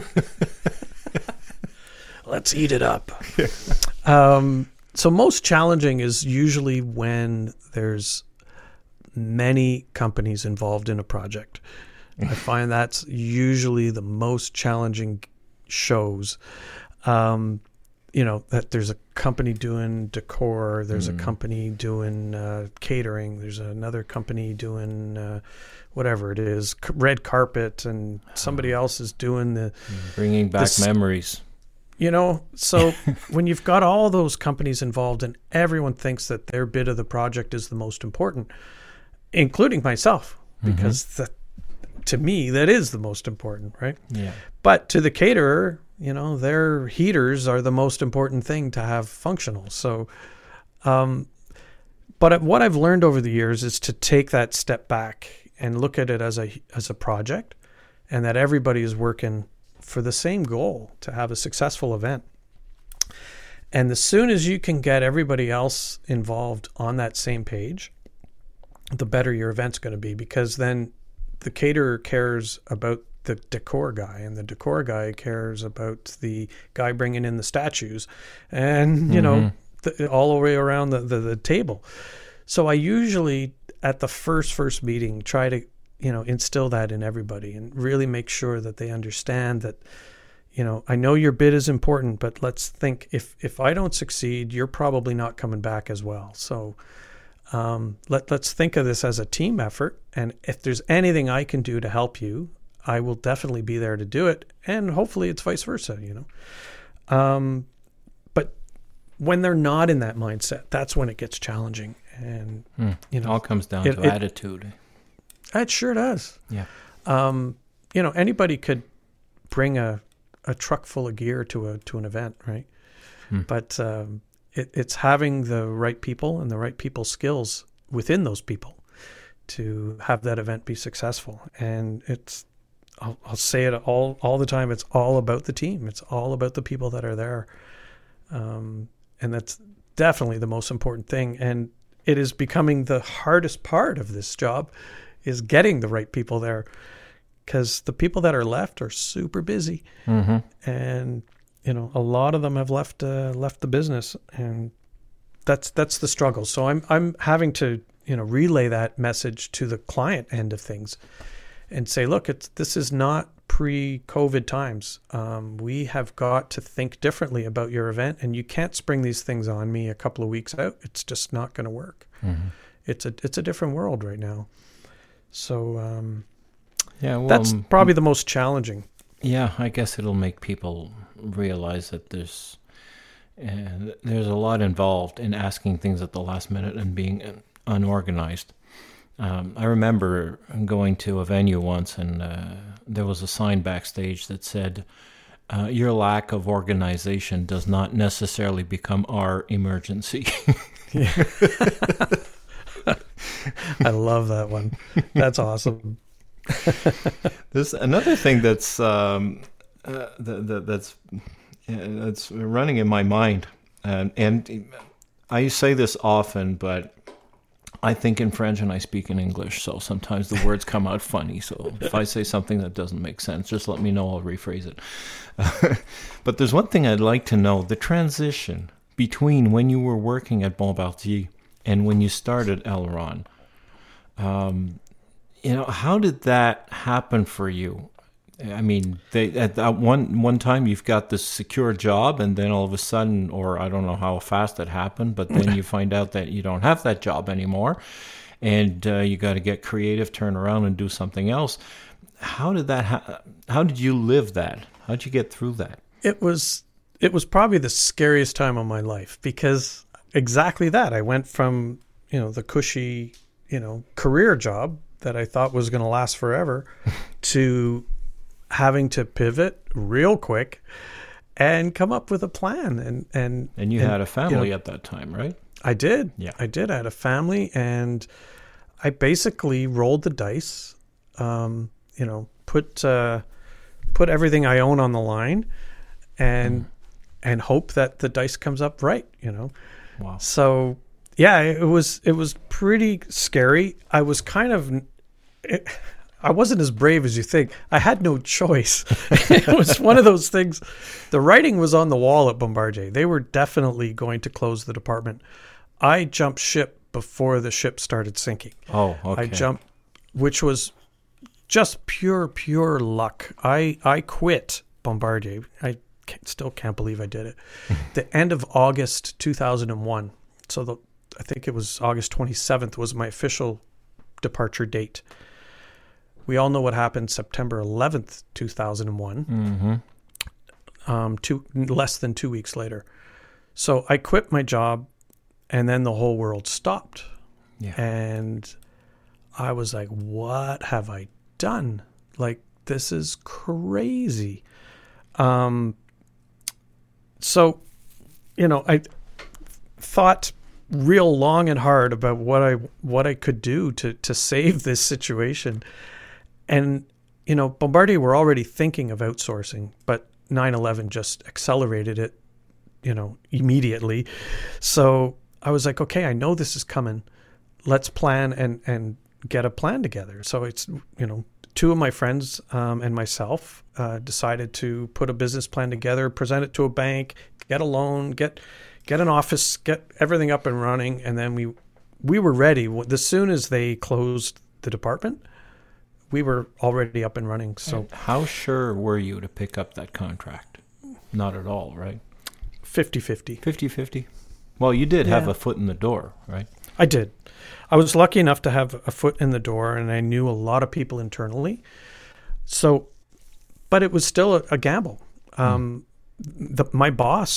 B: Let's eat it up. um, so most challenging is usually when there's many companies involved in a project. I find that's usually the most challenging shows. Um, you know, that there's a company doing decor, there's mm. a company doing uh, catering, there's another company doing uh, whatever it is, c- red carpet, and somebody else is doing the...
A: Bringing back this, memories.
B: You know, so when you've got all those companies involved and everyone thinks that their bit of the project is the most important, including myself, because mm-hmm. that, to me, that is the most important, right?
A: Yeah.
B: But to the caterer, you know, their heaters are the most important thing to have functional. So, um, but what I've learned over the years is to take that step back and look at it as a as a project, and that everybody is working for the same goal, to have a successful event. And as soon as you can get everybody else involved on that same page, the better your event's going to be, because then the caterer cares about the decor guy, and the decor guy cares about the guy bringing in the statues, and, you mm-hmm. know, the, all the way around the, the, the table. So I usually, at the first, first meeting, try to, you know, instill that in everybody and really make sure that they understand that, you know, I know your bid is important, but let's think, if, if I don't succeed, you're probably not coming back as well. So um, let, let's think of this as a team effort. And if there's anything I can do to help you, I will definitely be there to do it. And hopefully it's vice versa, you know. Um, but when they're not in that mindset, that's when it gets challenging. And
A: Hmm.
B: you know,
A: All comes down
B: it-
A: to
B: it-
A: attitude.
B: it sure does.
A: Yeah.
B: Um, you know, anybody could bring a, a truck full of gear to a to an event, right?
A: Hmm.
B: But um, it, it's having the right people and the right people skills within those people to have that event be successful. And it's, I'll, I'll say it all all the time. It's all about the team. It's all about the people that are there, um, and that's definitely the most important thing. And it is becoming the hardest part of this job, is getting the right people there, because the people that are left are super busy,
A: Mm-hmm.
B: and you know a lot of them have left uh, left the business, and that's that's the struggle. So I'm I'm having to you know relay that message to the client end of things, and say, look, it's this is not pre-COVID times. Um, we have got to think differently about your event, and you can't spring these things on me a couple of weeks out. It's just not going to work.
A: Mm-hmm.
B: It's a it's a different world right now. So um,
A: Yeah, well,
B: that's probably the most challenging.
A: yeah, I guess it'll make people realize that there's uh, there's a lot involved in asking things at the last minute and being unorganized. Um, I remember going to a venue once, and uh, there was a sign backstage that said, uh, "Your lack of organization does not necessarily become our emergency."
B: I love that one. That's awesome.
A: There's another thing that's um, uh, that, that, that's uh, that's running in my mind, and and I say this often, but I think in French and I speak in English, so sometimes the words come out funny. So if I say something that doesn't make sense, just let me know. I'll rephrase it. But there's one thing I'd like to know: the transition between when you were working at Bombardier and when you started Aileron. Um, you know, how did that happen for you? I mean, they, at that one one time you've got this secure job, and then all of a sudden, or I don't know how fast it happened, but then you find out that you don't have that job anymore, and uh, you got to get creative, turn around, and do something else. How did that? Ha- how did you live that? How did you get through that?
B: It was it was probably the scariest time of my life, because exactly that. I went from you know the cushy you know career job that I thought was going to last forever to having to pivot real quick and come up with a plan. And and,
A: And you
B: and,
A: had a family
B: you know,
A: at that time, right?
B: I did.
A: Yeah.
B: I did. I had a family, and I basically rolled the dice, um, you know, put uh, put everything I own on the line, and mm. and hope that the dice comes up right, you know.
A: Wow.
B: So yeah, it was it was pretty scary. I was kind of it, I wasn't as brave as you think. I had no choice. It was one of those things. The writing was on the wall at Bombardier. They were definitely going to close the department. I jumped ship before the ship started sinking.
A: Oh, okay.
B: I jumped, which was just pure, pure luck. I, I quit Bombardier. I can't, still can't believe I did it. The end of August two thousand one. So the, I think it was August twenty-seventh was my official departure date. We all know what happened September eleventh, two thousand one,
A: Mm-hmm.
B: um, two, less than two weeks later. So I quit my job, and then the whole world stopped.
A: Yeah.
B: And I was like, what have I done? Like, this is crazy. Um, so, you know, I thought real long and hard about what I what I could do to to save this situation. And, you know, Bombardier were already thinking of outsourcing, but nine eleven just accelerated it, you know, immediately. So I was like, okay, I know this is coming. Let's plan and, and get a plan together. So it's, you know, two of my friends um, and myself uh, decided to put a business plan together, present it to a bank, get a loan, get get an office, get everything up and running. And then we we were ready. As soon as they closed the department, we were already up and running. So
A: And how sure were you to pick up that contract? Not at all, right?
B: fifty-fifty.
A: fifty-fifty? Well, you did
B: Yeah.
A: have a foot in the door, right?
B: I did. I was lucky enough to have a foot in the door, and I knew a lot of people internally. So, but it was still a, a gamble. Um, the, my boss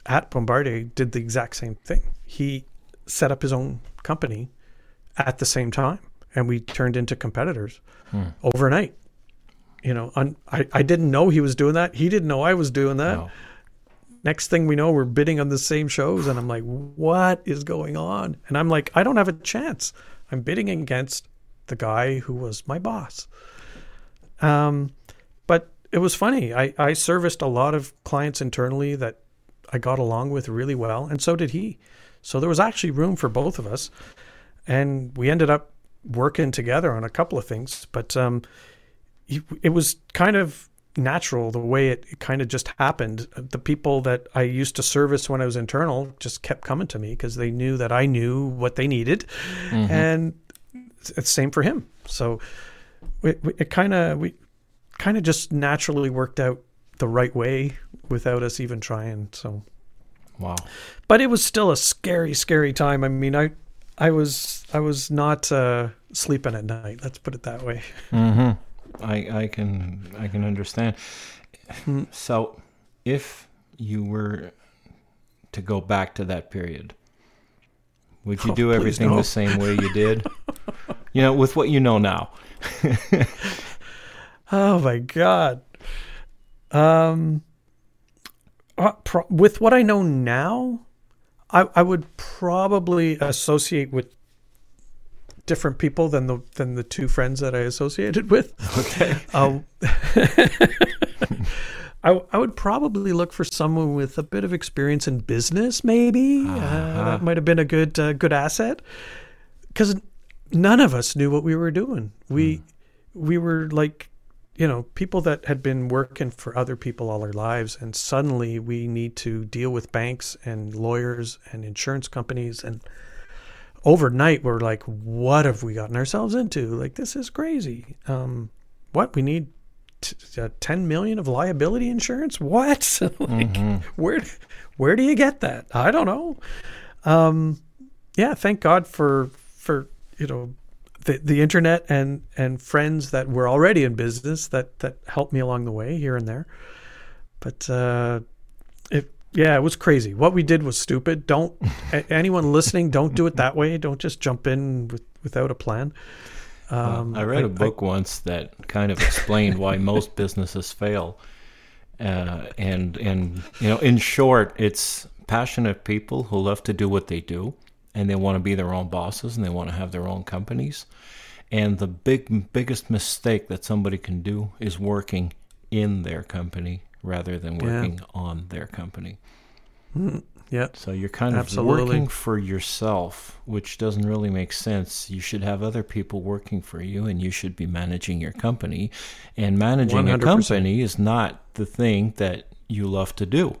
B: at Bombardier did the exact same thing. He set up his own company at the same time, and we turned into competitors hmm. overnight. You know, un, I, I didn't know he was doing that. He didn't know I was doing that. No. Next thing we know, we're bidding on the same shows, and I'm like, what is going on? And I'm like, I don't have a chance. I'm bidding against the guy who was my boss. Um, but it was funny. I, I serviced a lot of clients internally that I got along with really well, and so did he. So there was actually room for both of us, and we ended up working together on a couple of things. But um, it was kind of natural the way it, it kind of just happened. The people that I used to service when I was internal just kept coming to me because they knew that I knew what they needed, mm-hmm. and it's the same for him. So it, it kind of we kind of just naturally worked out the right way without us even trying. So
A: wow.
B: But it was still a scary, scary time. I mean, I I was I was not uh, sleeping at night. Let's put it that way.
A: Mm-hmm. I, I can I can understand. So, if you were to go back to that period, would you oh, do everything no. the same way you did? You know, with what you know now.
B: Oh my God. Um, uh, pro- with what I know now, I I would probably associate with different people than the than the two friends that I associated with.
A: Okay.
B: Um, I I would probably look for someone with a bit of experience in business, maybe. Uh-huh. Uh, that might have been a good uh, good asset, because none of us knew what we were doing. We hmm. we were like, you know, people that had been working for other people all our lives, and suddenly we need to deal with banks and lawyers and insurance companies, and overnight we're like, what have we gotten ourselves into? Like, this is crazy. Um, what we need t- uh, ten million of liability insurance? What? like, mm-hmm. where, where do you get that? I don't know. Um, yeah. Thank God for, for, you know, the, the internet and, and friends that were already in business that, that helped me along the way here and there. But, uh, it, yeah, it was crazy. What we did was stupid. Don't anyone listening, don't do it that way. Don't just jump in with, without a plan.
A: Um, well, I read I, a book I, once that kind of explained why most businesses fail. Uh, and, and, you know, in short, it's passionate people who love to do what they do, and they want to be their own bosses, and they want to have their own companies. And the big, biggest mistake that somebody can do is working in their company rather than working yeah. on their company.
B: Mm, yeah.
A: So you're kind of
B: Absolutely.
A: working for yourself, which doesn't really make sense. You should have other people working for you, and you should be managing your company. And managing one hundred percent. A company is not the thing that you love to do.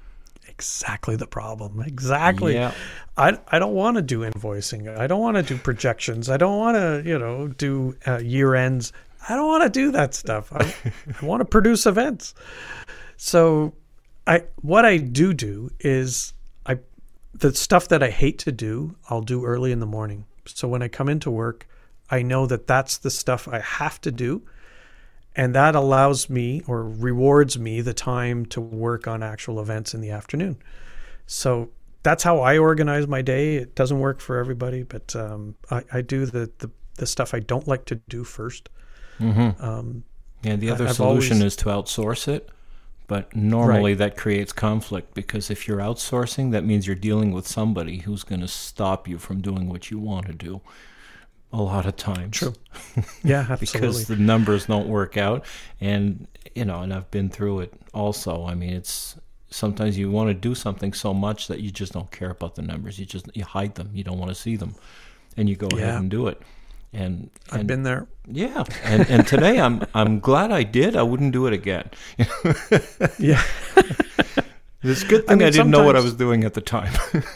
B: Exactly the problem. Exactly.
A: Yeah.
B: I, I don't want to do invoicing. I don't want to do projections. I don't want to, you know, do uh, year ends. I don't want to do that stuff. I, I want to produce events. So I what I do do is I the stuff that I hate to do, I'll do early in the morning. So when I come into work, I know that that's the stuff I have to do. And that allows me or rewards me the time to work on actual events in the afternoon. So that's how I organize my day. It doesn't work for everybody, but um, I, I do the, the, the stuff I don't like to do first.
A: Mm-hmm. Um, and the other I've solution always, is to outsource it. But normally right. that creates conflict, because if you're outsourcing, that means you're dealing with somebody who's going to stop you from doing what you want to do. A lot of times.
B: True. Yeah, absolutely.
A: Because the numbers don't work out. And, you know, and I've been through it also. I mean, it's sometimes you want to do something so much that you just don't care about the numbers. You just you hide them. You don't want to see them. And you go yeah. ahead and do it. And, and
B: I've been there.
A: Yeah. And and today I'm I'm glad I did. I wouldn't do it again.
B: Yeah.
A: It's a good thing I, mean, I didn't know what I was doing at the time.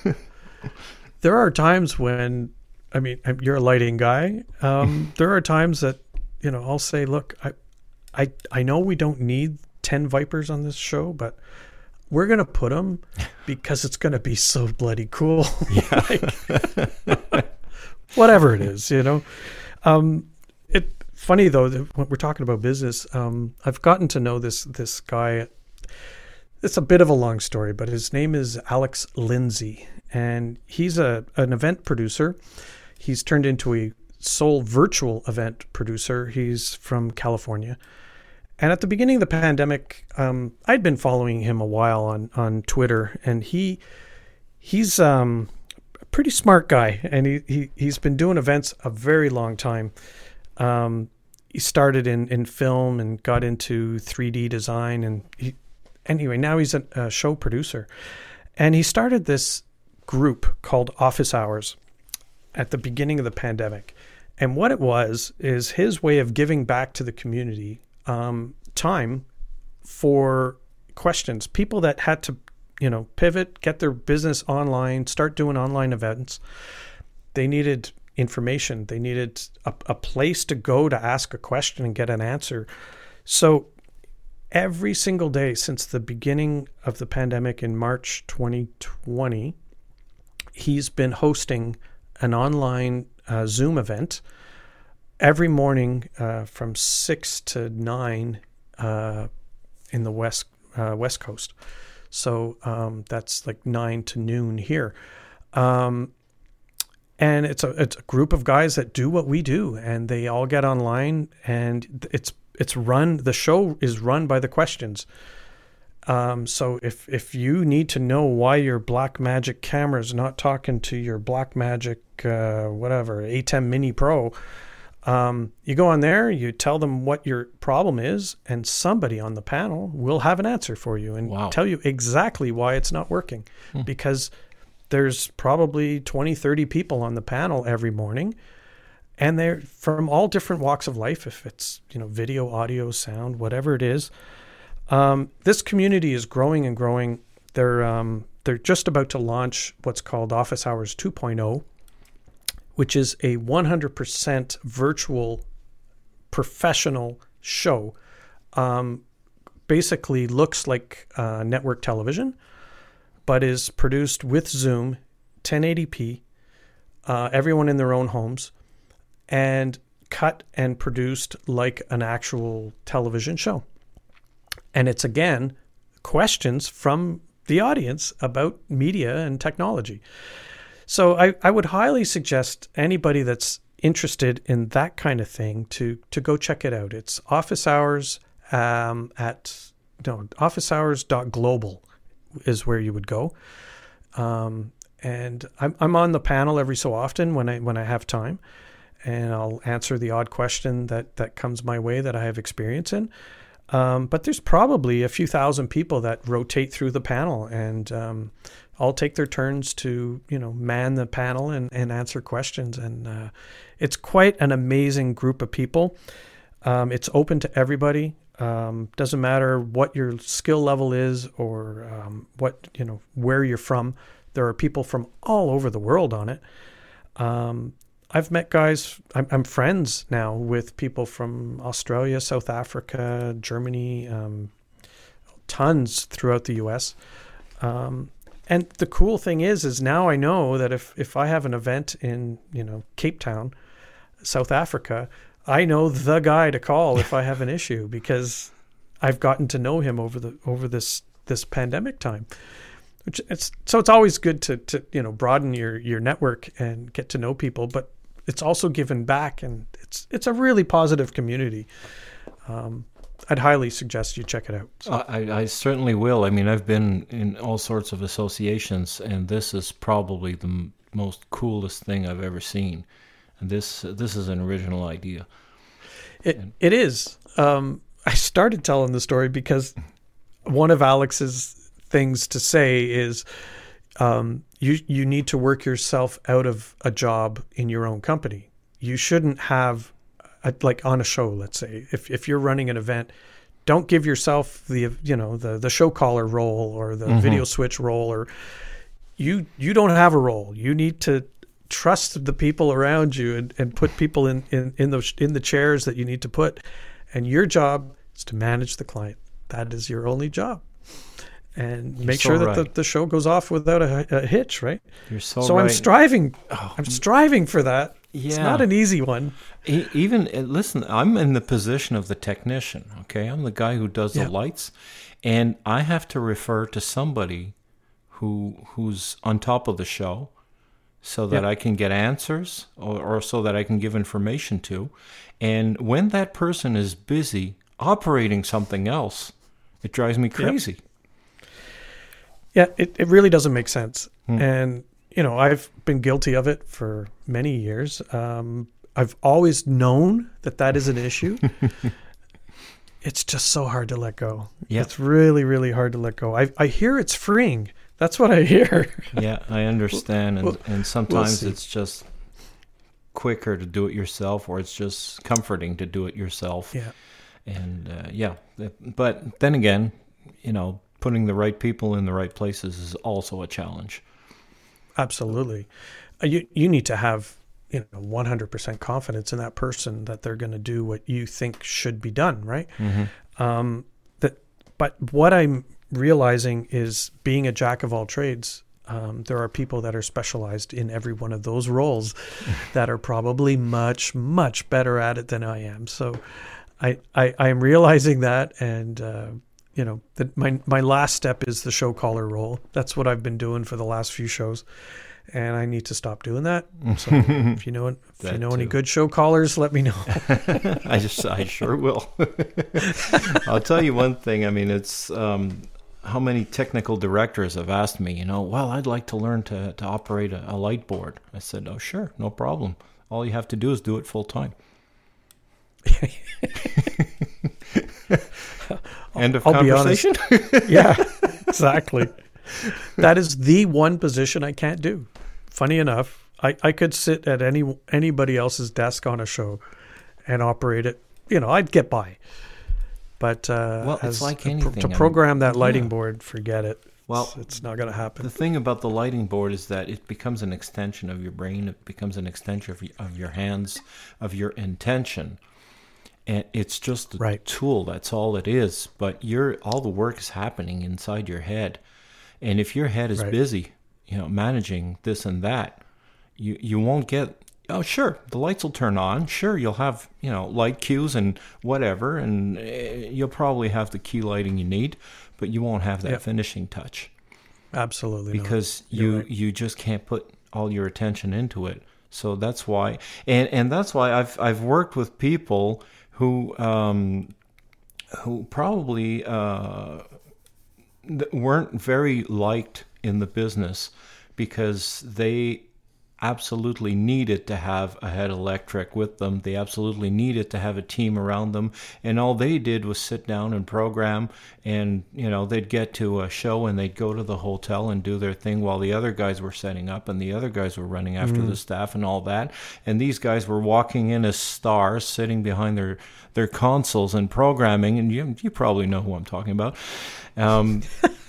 B: There are times when, I mean, you're a lighting guy. Um, there are times that, you know, I'll say, look, I, I, I know we don't need ten Vipers on this show, but we're going to put them because it's going to be so bloody cool.
A: Yeah.
B: Like, whatever it is, you know. Um, it funny though that when we're talking about business, um, I've gotten to know this this guy. it's a bit of a long story, but his name is Alex Lindsay, and he's a an event producer. He's turned into a sole virtual event producer. He's from California. And at the beginning of the pandemic, um, I'd been following him a while on, on Twitter, and he he's um, a pretty smart guy, and he, he, he's been doing events a very long time. Um, he started in, in film and got into three D design, and he, anyway, now he's a, a show producer. And he started this group called Office Hours at the beginning of the pandemic. And what it was is his way of giving back to the community um, time for questions. People that had to, you know, pivot, get their business online, start doing online events. They needed information. They needed a, a place to go to ask a question and get an answer. So every single day since the beginning of the pandemic in March twenty twenty, he's been hosting an online uh, Zoom event every morning uh, from six to nine uh, in the west uh, west coast. So um, that's like nine to noon here. Um, and it's a it's a group of guys that do what we do, and they all get online, and it's it's run. The show is run by the questions. Um, so if if you need to know why your Blackmagic camera is not talking to your Blackmagic uh, whatever A ten Mini Pro, um, you go on there, you tell them what your problem is, and somebody on the panel will have an answer for you and
A: Wow.
B: tell you exactly why it's not working. Hmm. Because there's probably twenty, thirty people on the panel every morning, and they're from all different walks of life. If it's, you know, video, audio, sound, whatever it is. Um, this community is growing and growing. They're um, they're just about to launch what's called Office Hours two point oh, which is a one hundred percent virtual professional show. Um, basically looks like uh, network television, but is produced with Zoom, ten eighty p, uh, everyone in their own homes, and cut and produced like an actual television show. And it's, again, questions from the audience about media and technology. So I, I would highly suggest anybody that's interested in that kind of thing to to go check it out. It's Office Hours um, at, no, office hours dot global is where you would go. Um, and I'm I'm on the panel every so often when I when I have time, and I'll answer the odd question that, that comes my way that I have experience in. Um, but there's probably a few thousand people that rotate through the panel, and um, all take their turns to, you know, man the panel and, and answer questions. And uh, it's quite an amazing group of people. Um, it's open to everybody. Um, doesn't matter what your skill level is or um, what, you know, where you're from. There are people from all over the world on it. Um, I've met guys, I'm, I'm friends now with people from Australia, South Africa, Germany, um, tons throughout the U S. Um, and the cool thing is, is now I know that if, if I have an event in, you know, Cape Town, South Africa, I know the guy to call if I have an issue, because I've gotten to know him over the over this this pandemic time. Which it's so it's always good to to you know broaden your your network and get to know people, but it's also given back, and it's it's a really positive community. Um, I'd highly suggest you check it out. So.
A: Uh, I, I certainly will. I mean, I've been in all sorts of associations, and this is probably the m- most coolest thing I've ever seen. And this this is an original idea.
B: It
A: and,
B: it is. Um, I started telling the story because one of Alex's things to say is um, you you need to work yourself out of a job in your own company. You shouldn't have, a, like on a show, let's say, if if you're running an event, don't give yourself the you know the the show caller role or the mm-hmm. video switch role, or you you don't have a role. You need to trust the people around you and, and put people in, in, in the in the chairs that you need to put. And your job is to manage the client. That is your only job. And
A: You're
B: make
A: so
B: sure that
A: right.
B: the, the show goes off without a, a hitch, right?
A: You're so,
B: so
A: right.
B: I'm striving
A: oh.
B: I'm striving for that.
A: Yeah.
B: It's not an easy one.
A: E- Even, uh, listen, I'm in the position of the technician, okay? I'm the guy who does
B: Yeah.
A: the lights, and I have to refer to somebody who who's on top of the show so that
B: Yeah.
A: I can get answers or, or so that I can give information to. And when that person is busy operating something else, it drives me crazy.
B: Yeah, it, it really doesn't make sense.
A: Hmm.
B: And, you know, I've been guilty of it for many years. Um, I've always known that that is an issue. It's just so hard to let go.
A: Yeah.
B: It's really, really hard to let go. I, I hear it's freeing. That's what I hear.
A: Yeah, I understand. And,
B: We'll-
A: and sometimes
B: see.
A: it's just quicker to do it yourself, or it's just comforting to do it yourself.
B: Yeah.
A: And uh, yeah, but then again, you know, putting the right people in the right places is also a challenge.
B: Absolutely. Uh, You you need to have, you know, one hundred percent confidence in that person that they're going to do what you think should be done, right?
A: Mm-hmm.
B: Um, that, but what I'm realizing is, being a jack of all trades, um, there are people that are specialized in every one of those roles that are probably much, much better at it than I am. So I, I, I'm realizing that, and, uh, you know, that my, my last step is the show caller role. That's what I've been doing for the last few shows, and I need to stop doing that. So if you know, if
A: That
B: you know any
A: too.
B: good show callers, let me know.
A: I just, I sure will. I'll tell you one thing. I mean, it's um, how many technical directors have asked me, you know, well, I'd like to learn to, to operate a, a light board. I said, oh, sure, no problem. All you have to do is do it full time. End of
B: I'll be
A: conversation.
B: Yeah, exactly. That is the one position I can't do. Funny enough, I, I could sit at any anybody else's desk on a show and operate it. You know, I'd get by. But uh,
A: Well, it's
B: as
A: like
B: to,
A: anything.
B: to
A: I mean,
B: program that lighting
A: yeah.
B: board, forget it.
A: Well,
B: it's, it's not going to happen.
A: The thing about the lighting board is that it becomes an extension of your brain. It becomes an extension of your, of your hands, of your intention. And it's just a
B: Right.
A: tool. That's all it is. But you're, all the work is happening inside your head. And if your head is
B: Right.
A: busy, you know, managing this and that, you, you won't get, oh, sure, the lights will turn on. Sure, you'll have, you know, light cues and whatever. And uh, you'll probably have the key lighting you need, but you won't have that
B: Yep.
A: finishing touch.
B: Absolutely not.
A: Because
B: You're
A: you
B: right.
A: you just can't put all your attention into it. So that's why, and and that's why I've I've worked with people who um who probably uh th- weren't very liked in the business because they absolutely needed to have a head electric with them. They absolutely needed to have a team around them. And all they did was sit down and program, and, you know, they'd get to a show and they'd go to the hotel and do their thing while the other guys were setting up and the other guys were running after
B: Mm.
A: the staff and all that. And these guys were walking in as stars, sitting behind their, their consoles and programming. And you, you probably know who I'm talking about. Um,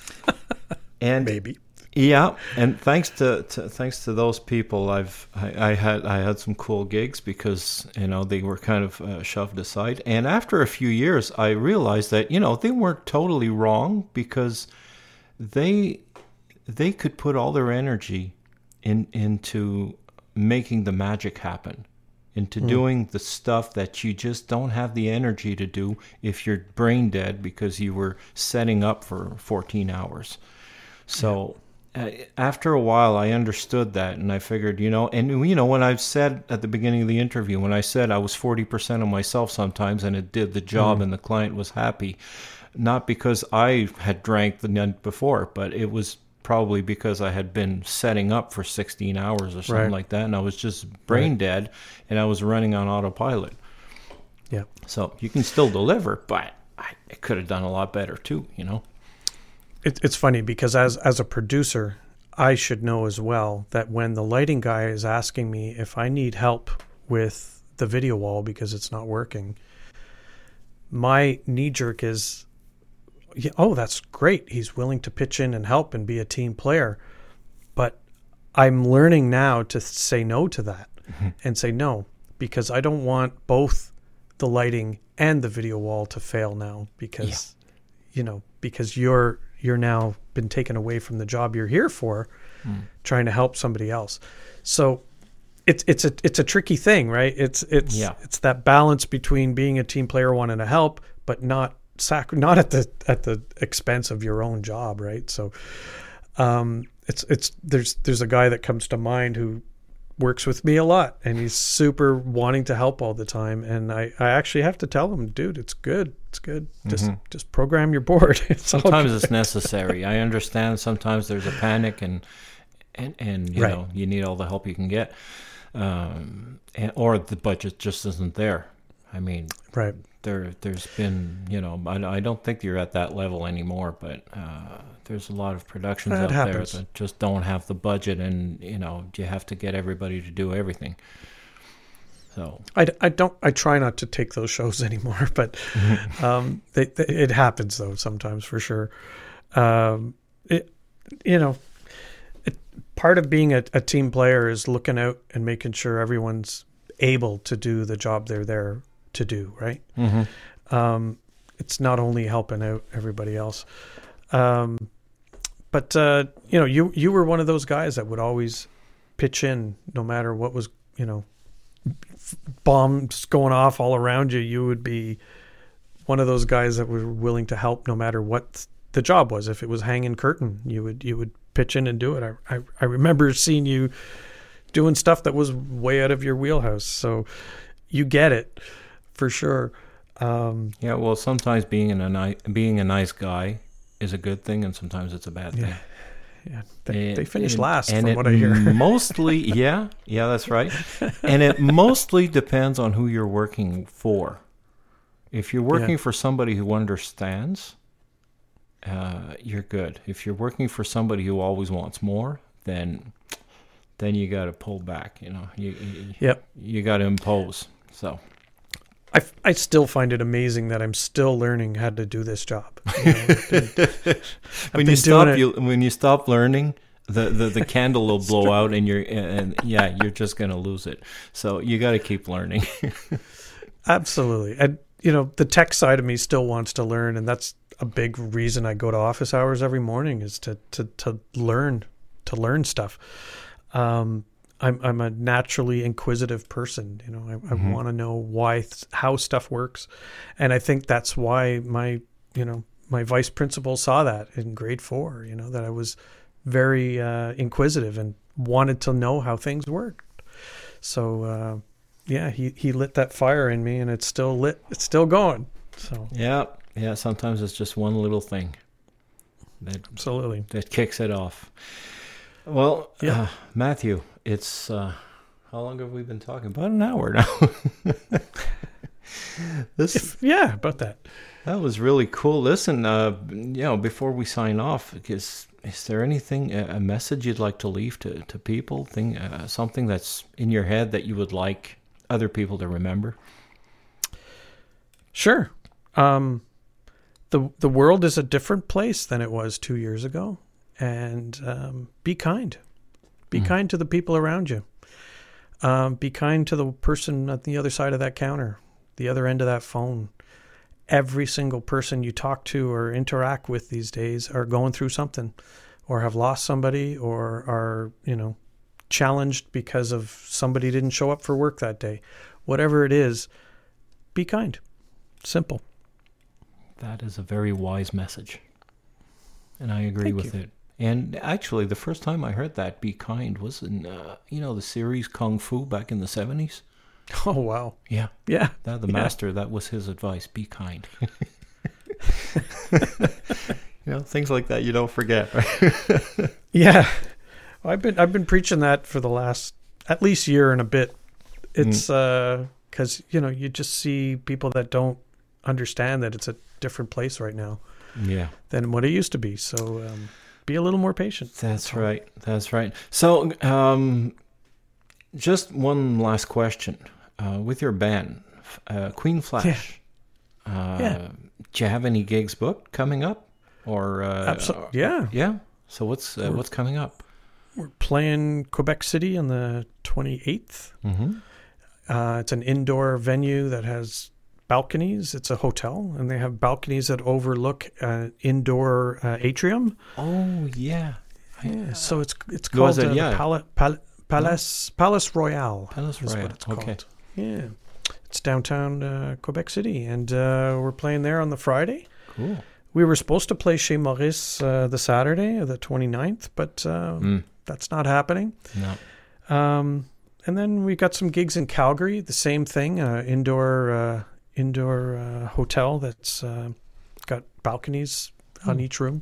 A: and
B: Maybe.
A: yeah, and thanks to, to thanks to those people, I've I, I had I had some cool gigs because, you know, they were kind of uh, shoved aside. And after a few years, I realized that, you know, they weren't totally wrong, because they they could put all their energy in into making the magic happen, into
B: Mm.
A: doing the stuff that you just don't have the energy to do if you're brain dead because you were setting up for fourteen hours. So uh, after a while, I understood that, and I figured, you know, and, you know, when I said at the beginning of the interview, when I said I was forty percent of myself sometimes and it did the job
B: Mm.
A: and the client was happy, not because I had drank the night before, but it was probably because I had been setting up for sixteen hours or something
B: Right.
A: like that, and I was just brain
B: Right.
A: dead, and I was running on autopilot.
B: Yeah.
A: So you can still deliver, but I, I could have done a lot better too, you know?
B: It, it's funny because as as a producer, I should know as well that when the lighting guy is asking me if I need help with the video wall because it's not working, my knee jerk is, yeah, oh, that's great. He's willing to pitch in and help and be a team player. But I'm learning now to say no to that
A: Mm-hmm.
B: and say no, because I don't want both the lighting and the video wall to fail now because, you know, because you're you're now been taken away from the job you're here for,
A: Mm.
B: trying to help somebody else. So it's it's a it's a tricky thing, right? It's it's
A: Yeah.
B: it's that balance between being a team player wanting to help, but not sac not at the at the expense of your own job, right? So, um, it's it's there's there's a guy that comes to mind who works with me a lot, and he's super wanting to help all the time, and I I actually have to tell him, dude, it's good, it's good, just
A: Mhm.
B: just program your board. It's all
A: Sometimes
B: good.
A: it's necessary. I understand. Sometimes there's a panic, and and and you
B: Right.
A: know you need all the help you can get, um, and, or the budget just isn't there. I mean,
B: Right.
A: there there's been you know I, I don't think you're at that level anymore, but uh, there's a lot of productions
B: That
A: out
B: happens.
A: there that just don't have the budget, and you know you have to get everybody to do everything. So
B: I, I don't I try not to take those shows anymore, but um, they, they, it happens though sometimes for sure. Um, it you know, it, part of being a, a team player is looking out and making sure everyone's able to do the job they're there to do. Right.
A: mm-hmm.
B: Um, it's not only helping out everybody else, um, but uh, you know, you you were one of those guys that would always pitch in no matter what was you know. bombs going off all around you. You would be one of those guys that were willing to help no matter what the job was. If it was hanging curtain, you would you would pitch in and do it. I I, I remember seeing you doing stuff that was way out of your wheelhouse. So you get it for sure. Um,
A: Yeah, well, sometimes being a ni- being a nice guy is a good thing, and sometimes it's a bad thing.
B: yeah, yeah. They,
A: And-
B: they finished
A: and-
B: last
A: and
B: from
A: it
B: what I hear.
A: mostly, yeah, yeah, that's right. And it mostly depends on who you're working for. If you're working
B: Yeah.
A: for somebody who understands, uh, you're good. If you're working for somebody who always wants more, then then you got to pull back. You know, you you,
B: Yep.
A: you got to impose. So.
B: I, I still find it amazing that I'm still learning how to do this job. You know, I've been- I've
A: when
B: been
A: you stop
B: doing it-
A: you when you stop learning, the, the, the candle will blow out, and you're and yeah, you're just gonna lose it. So you got to keep learning.
B: Absolutely. And, you know, the tech side of me still wants to learn. And that's a big reason I go to office hours every morning is to, to, to learn, to learn stuff. Um, I'm, I'm a naturally inquisitive person. You know, I,
A: Mhm.
B: I want to know why, how stuff works. And I think that's why my, you know, my vice principal saw that in grade four, you know, that I was very uh, inquisitive and wanted to know how things worked. So, uh, yeah, he, he lit that fire in me, and it's still lit. It's still going. So
A: yeah, yeah. Sometimes it's just one little thing that
B: absolutely.
A: that kicks it off. Well,
B: Yeah.
A: uh, Matthew, it's uh, how long have we been talking? About an hour now. this
B: If, yeah, about that.
A: that was really cool. Listen, uh, you know, before we sign off, is is there anything a, a message you'd like to leave to to people? Thing, uh, something that's in your head that you would like other people to remember?
B: Sure. Um, the the world is a different place than it was two years ago, and um, be kind. Be
A: Mm.
B: kind to the people around you. Um, be kind to the person at the other side of that counter, the other end of that phone. Every single person you talk to or interact with these days are going through something, or have lost somebody, or are, you know, challenged because of somebody didn't show up for work that day. Whatever it is, be kind. Simple.
A: That is a very wise message, and I agree
B: Thank
A: with
B: you.
A: it. And actually, the first time I heard that "be kind" was in uh, you know the series Kung Fu back in the seventies.
B: Oh, wow.
A: Yeah,
B: Yeah.
A: that the
B: Yeah.
A: master, that was his advice: be kind. You know, things like that you don't forget, right?
B: Yeah. I've been I've been preaching that for the last at least year and a bit. It's uh 'cause you know, you just see people that don't understand that it's a different place right now
A: Yeah,
B: than what it used to be. So um, be a little more patient.
A: that's right. That's right. So, um, just one last question: uh, with your band, uh, Queen Flash, uh,
B: Yeah.
A: do you have any gigs booked coming up? Or uh,
B: Absol- yeah.
A: yeah. So what's uh, what's coming up?
B: We're playing Quebec City on the twenty-eighth.
A: Mm-hmm.
B: Uh, it's an indoor venue that has balconies. It's a hotel, and they have balconies that overlook an indoor uh, atrium.
A: Oh yeah.
B: Yeah, so it's it's
A: Was
B: called
A: it?
B: uh,
A: Yeah.
B: the Pala, Pal- Palace Palace Royale.
A: Palace
B: is
A: Royale.
B: what it's called.
A: Okay.
B: Yeah, it's downtown uh, Quebec City, and uh, we're playing there on the Friday.
A: Cool.
B: We were supposed to play chez Maurice uh, the Saturday, the twenty-ninth, but uh,
A: Mm.
B: that's not happening.
A: No.
B: Um, and then we got some gigs in Calgary. The same thing, uh, indoor uh, indoor uh, hotel that's uh, got balconies on
A: Mm.
B: each room.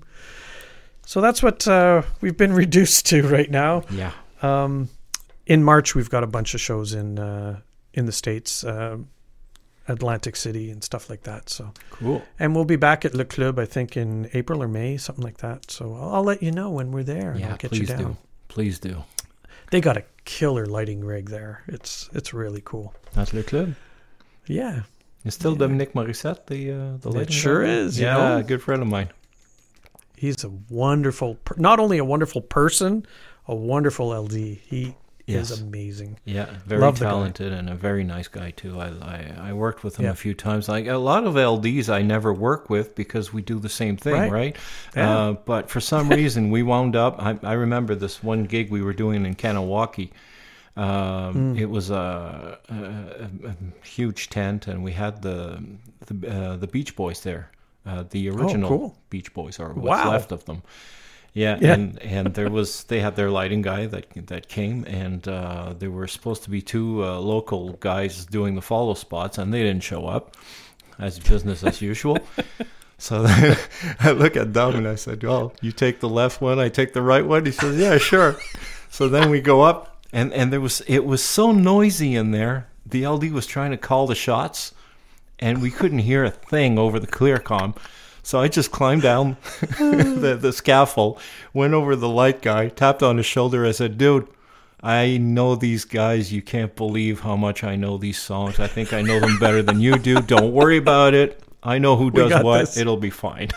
B: So that's what uh, we've been reduced to right now.
A: Yeah.
B: Um, in March, we've got a bunch of shows in uh, in the States, uh, Atlantic City and stuff like that. So
A: Cool.
B: and we'll be back at Le Club, I think, in April or May, something like that. So I'll, I'll let you know when we're there. And
A: Yeah,
B: I'll get
A: please
B: you down.
A: do. Please do.
B: They got a killer lighting rig there. It's it's really cool.
A: At Le Club.
B: Yeah,
A: Is still
B: Yeah.
A: Dominique Morissette the uh, the
B: It
A: lighting
B: sure
A: guy?
B: is, you
A: Yeah,
B: know.
A: a good friend of mine.
B: he's a wonderful, per- not only a wonderful person, a wonderful L D. He
A: Yes.
B: is amazing.
A: Yeah, very
B: Love the guy.
A: talented and a very nice guy too. I, I I worked with him
B: Yeah.
A: a few times. Like a lot of L Ds, I never work with because we do the same thing,
B: Right.
A: right?
B: Yeah.
A: Uh, but for some reason, we wound up. I, I remember this one gig we were doing in Kanawaki. Um,
B: Mm.
A: It was a, a, a, a huge tent, and we had the the, uh, the Beach Boys there, uh, the original
B: cool.
A: Beach Boys, or what's
B: Wow.
A: left of them. Yeah,
B: Yeah.
A: and and there was they had their lighting guy that that came, and uh, there were supposed to be two uh, local guys doing the follow spots, and they didn't show up, as business as usual. So then I look at Dom and I said, "Well, you take the left one, I take the right one." He says, "Yeah, sure." So then we go up, and and there was it was so noisy in there. The L D was trying to call the shots, and we couldn't hear a thing over the clear comm. So I just climbed down the, the scaffold, went over the light guy, tapped on his shoulder. I said, "Dude, I know these guys. You can't believe how much I know these songs. I think I know them better than you do. Don't worry about it. I know who
B: We
A: does
B: got
A: what.
B: this."
A: It'll be fine."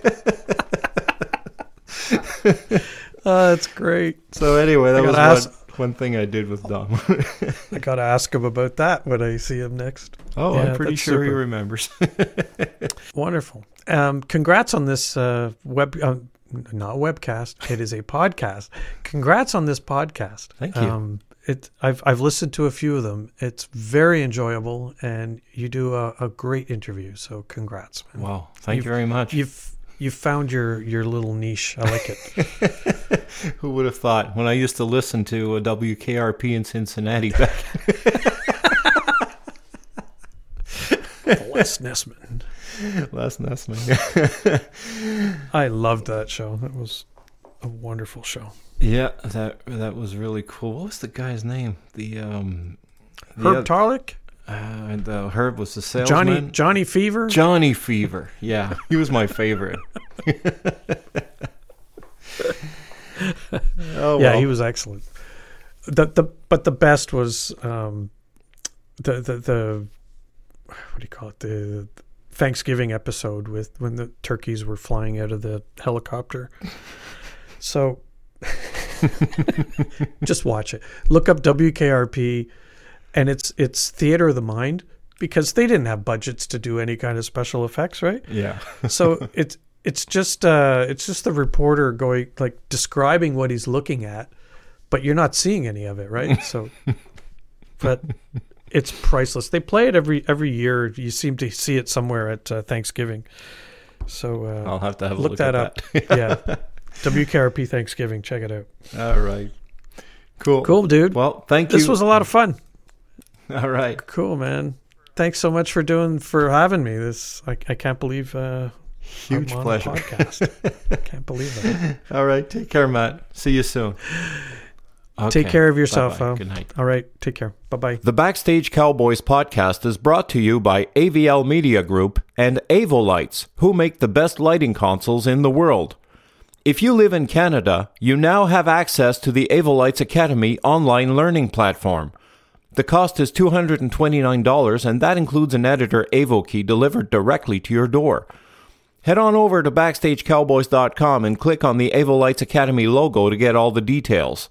B: Oh, that's great.
A: So anyway, that
B: I
A: was
B: gotta
A: one,
B: ask-
A: one thing I did with Dom.
B: I got to ask him about that when I see him next.
A: Oh,
B: Yeah,
A: I'm pretty
B: that's
A: sure he
B: super.
A: remembers.
B: Wonderful. Um, congrats on this uh, web, uh, not webcast. It is a podcast. Congrats on this podcast.
A: Thank you.
B: Um, it, I've I've listened to a few of them. It's very enjoyable, and you do a, a great interview. So congrats, man.
A: Wow, thank
B: You've-
A: you very much.
B: You've you've found your your little niche. I like it.
A: Who would have thought? When I used to listen to a W K R P in Cincinnati back
B: Les Nessman.
A: last Nessman.
B: I loved that show. That was a wonderful show.
A: Yeah, that that was really cool. What was the guy's name? The um, the
B: Herb
A: oth-
B: Tarlick,
A: uh, the Herb was the salesman.
B: Johnny Johnny Fever.
A: Johnny Fever. Yeah, he was my favorite. Oh,
B: Yeah,
A: well.
B: he was excellent. The the but the best was um, the the the what do you call it, the Thanksgiving episode with when the turkeys were flying out of the helicopter. So just watch it. Look up W K R P, and it's it's theater of the mind, because they didn't have budgets to do any kind of special effects, right?
A: Yeah.
B: So it's it's just uh, it's just the reporter going, like, describing what he's looking at, but you're not seeing any of it, right? So, but it's priceless. They play it every every year. You seem to see it somewhere at uh, Thanksgiving. So uh,
A: I'll have to have a
B: look,
A: look,
B: that
A: at
B: up.
A: that.
B: Yeah, W K R P Thanksgiving. Check it out.
A: All right. Cool.
B: Cool, dude.
A: Well, thank you.
B: This was a lot of fun.
A: All right.
B: Cool, man. Thanks so much for doing for having me. This I, I can't believe. Uh,
A: Huge
B: I'm on
A: pleasure.
B: A podcast. Can't believe that.
A: All right. Take care, Matt. See you soon.
B: Take
A: Okay.
B: care of yourself.
A: Bye-bye.
B: Al.
A: Good night.
B: All right. Take care. Bye bye.
A: The Backstage Cowboys podcast is brought to you by A V L Media Group and Avolights, who make the best lighting consoles in the world. If you live in Canada, you now have access to the Avolights Academy online learning platform. The cost is two hundred twenty-nine dollars, and that includes an editor AvoKey delivered directly to your door. Head on over to backstage cowboys dot com and click on the Avolights Academy logo to get all the details.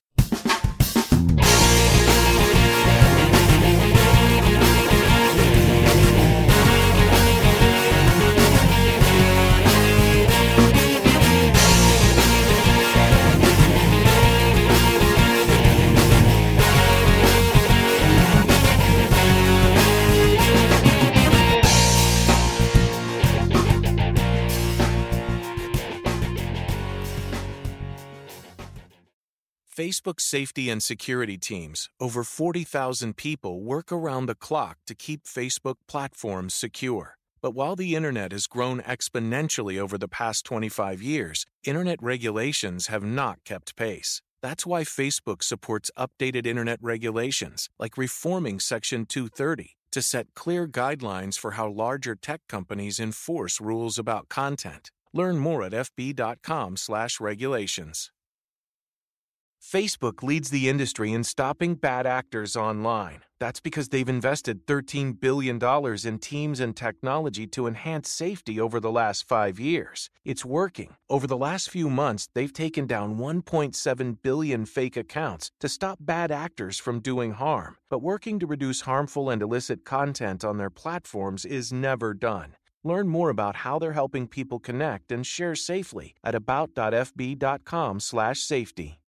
C: Facebook safety and security teams, over forty thousand people, work around the clock to keep Facebook platforms secure. But while the Internet has grown exponentially over the past twenty-five years, Internet regulations have not kept pace. That's why Facebook supports updated Internet regulations, like reforming Section two thirty, to set clear guidelines for how larger tech companies enforce rules about content. Learn more at fb.com slash regulations. Facebook leads the industry in stopping bad actors online. That's because they've invested thirteen billion dollars in teams and technology to enhance safety over the last five years. It's working. Over the last few months, they've taken down one point seven billion fake accounts to stop bad actors from doing harm. But working to reduce harmful and illicit content on their platforms is never done. Learn more about how they're helping people connect and share safely at about.fb.com slash safety.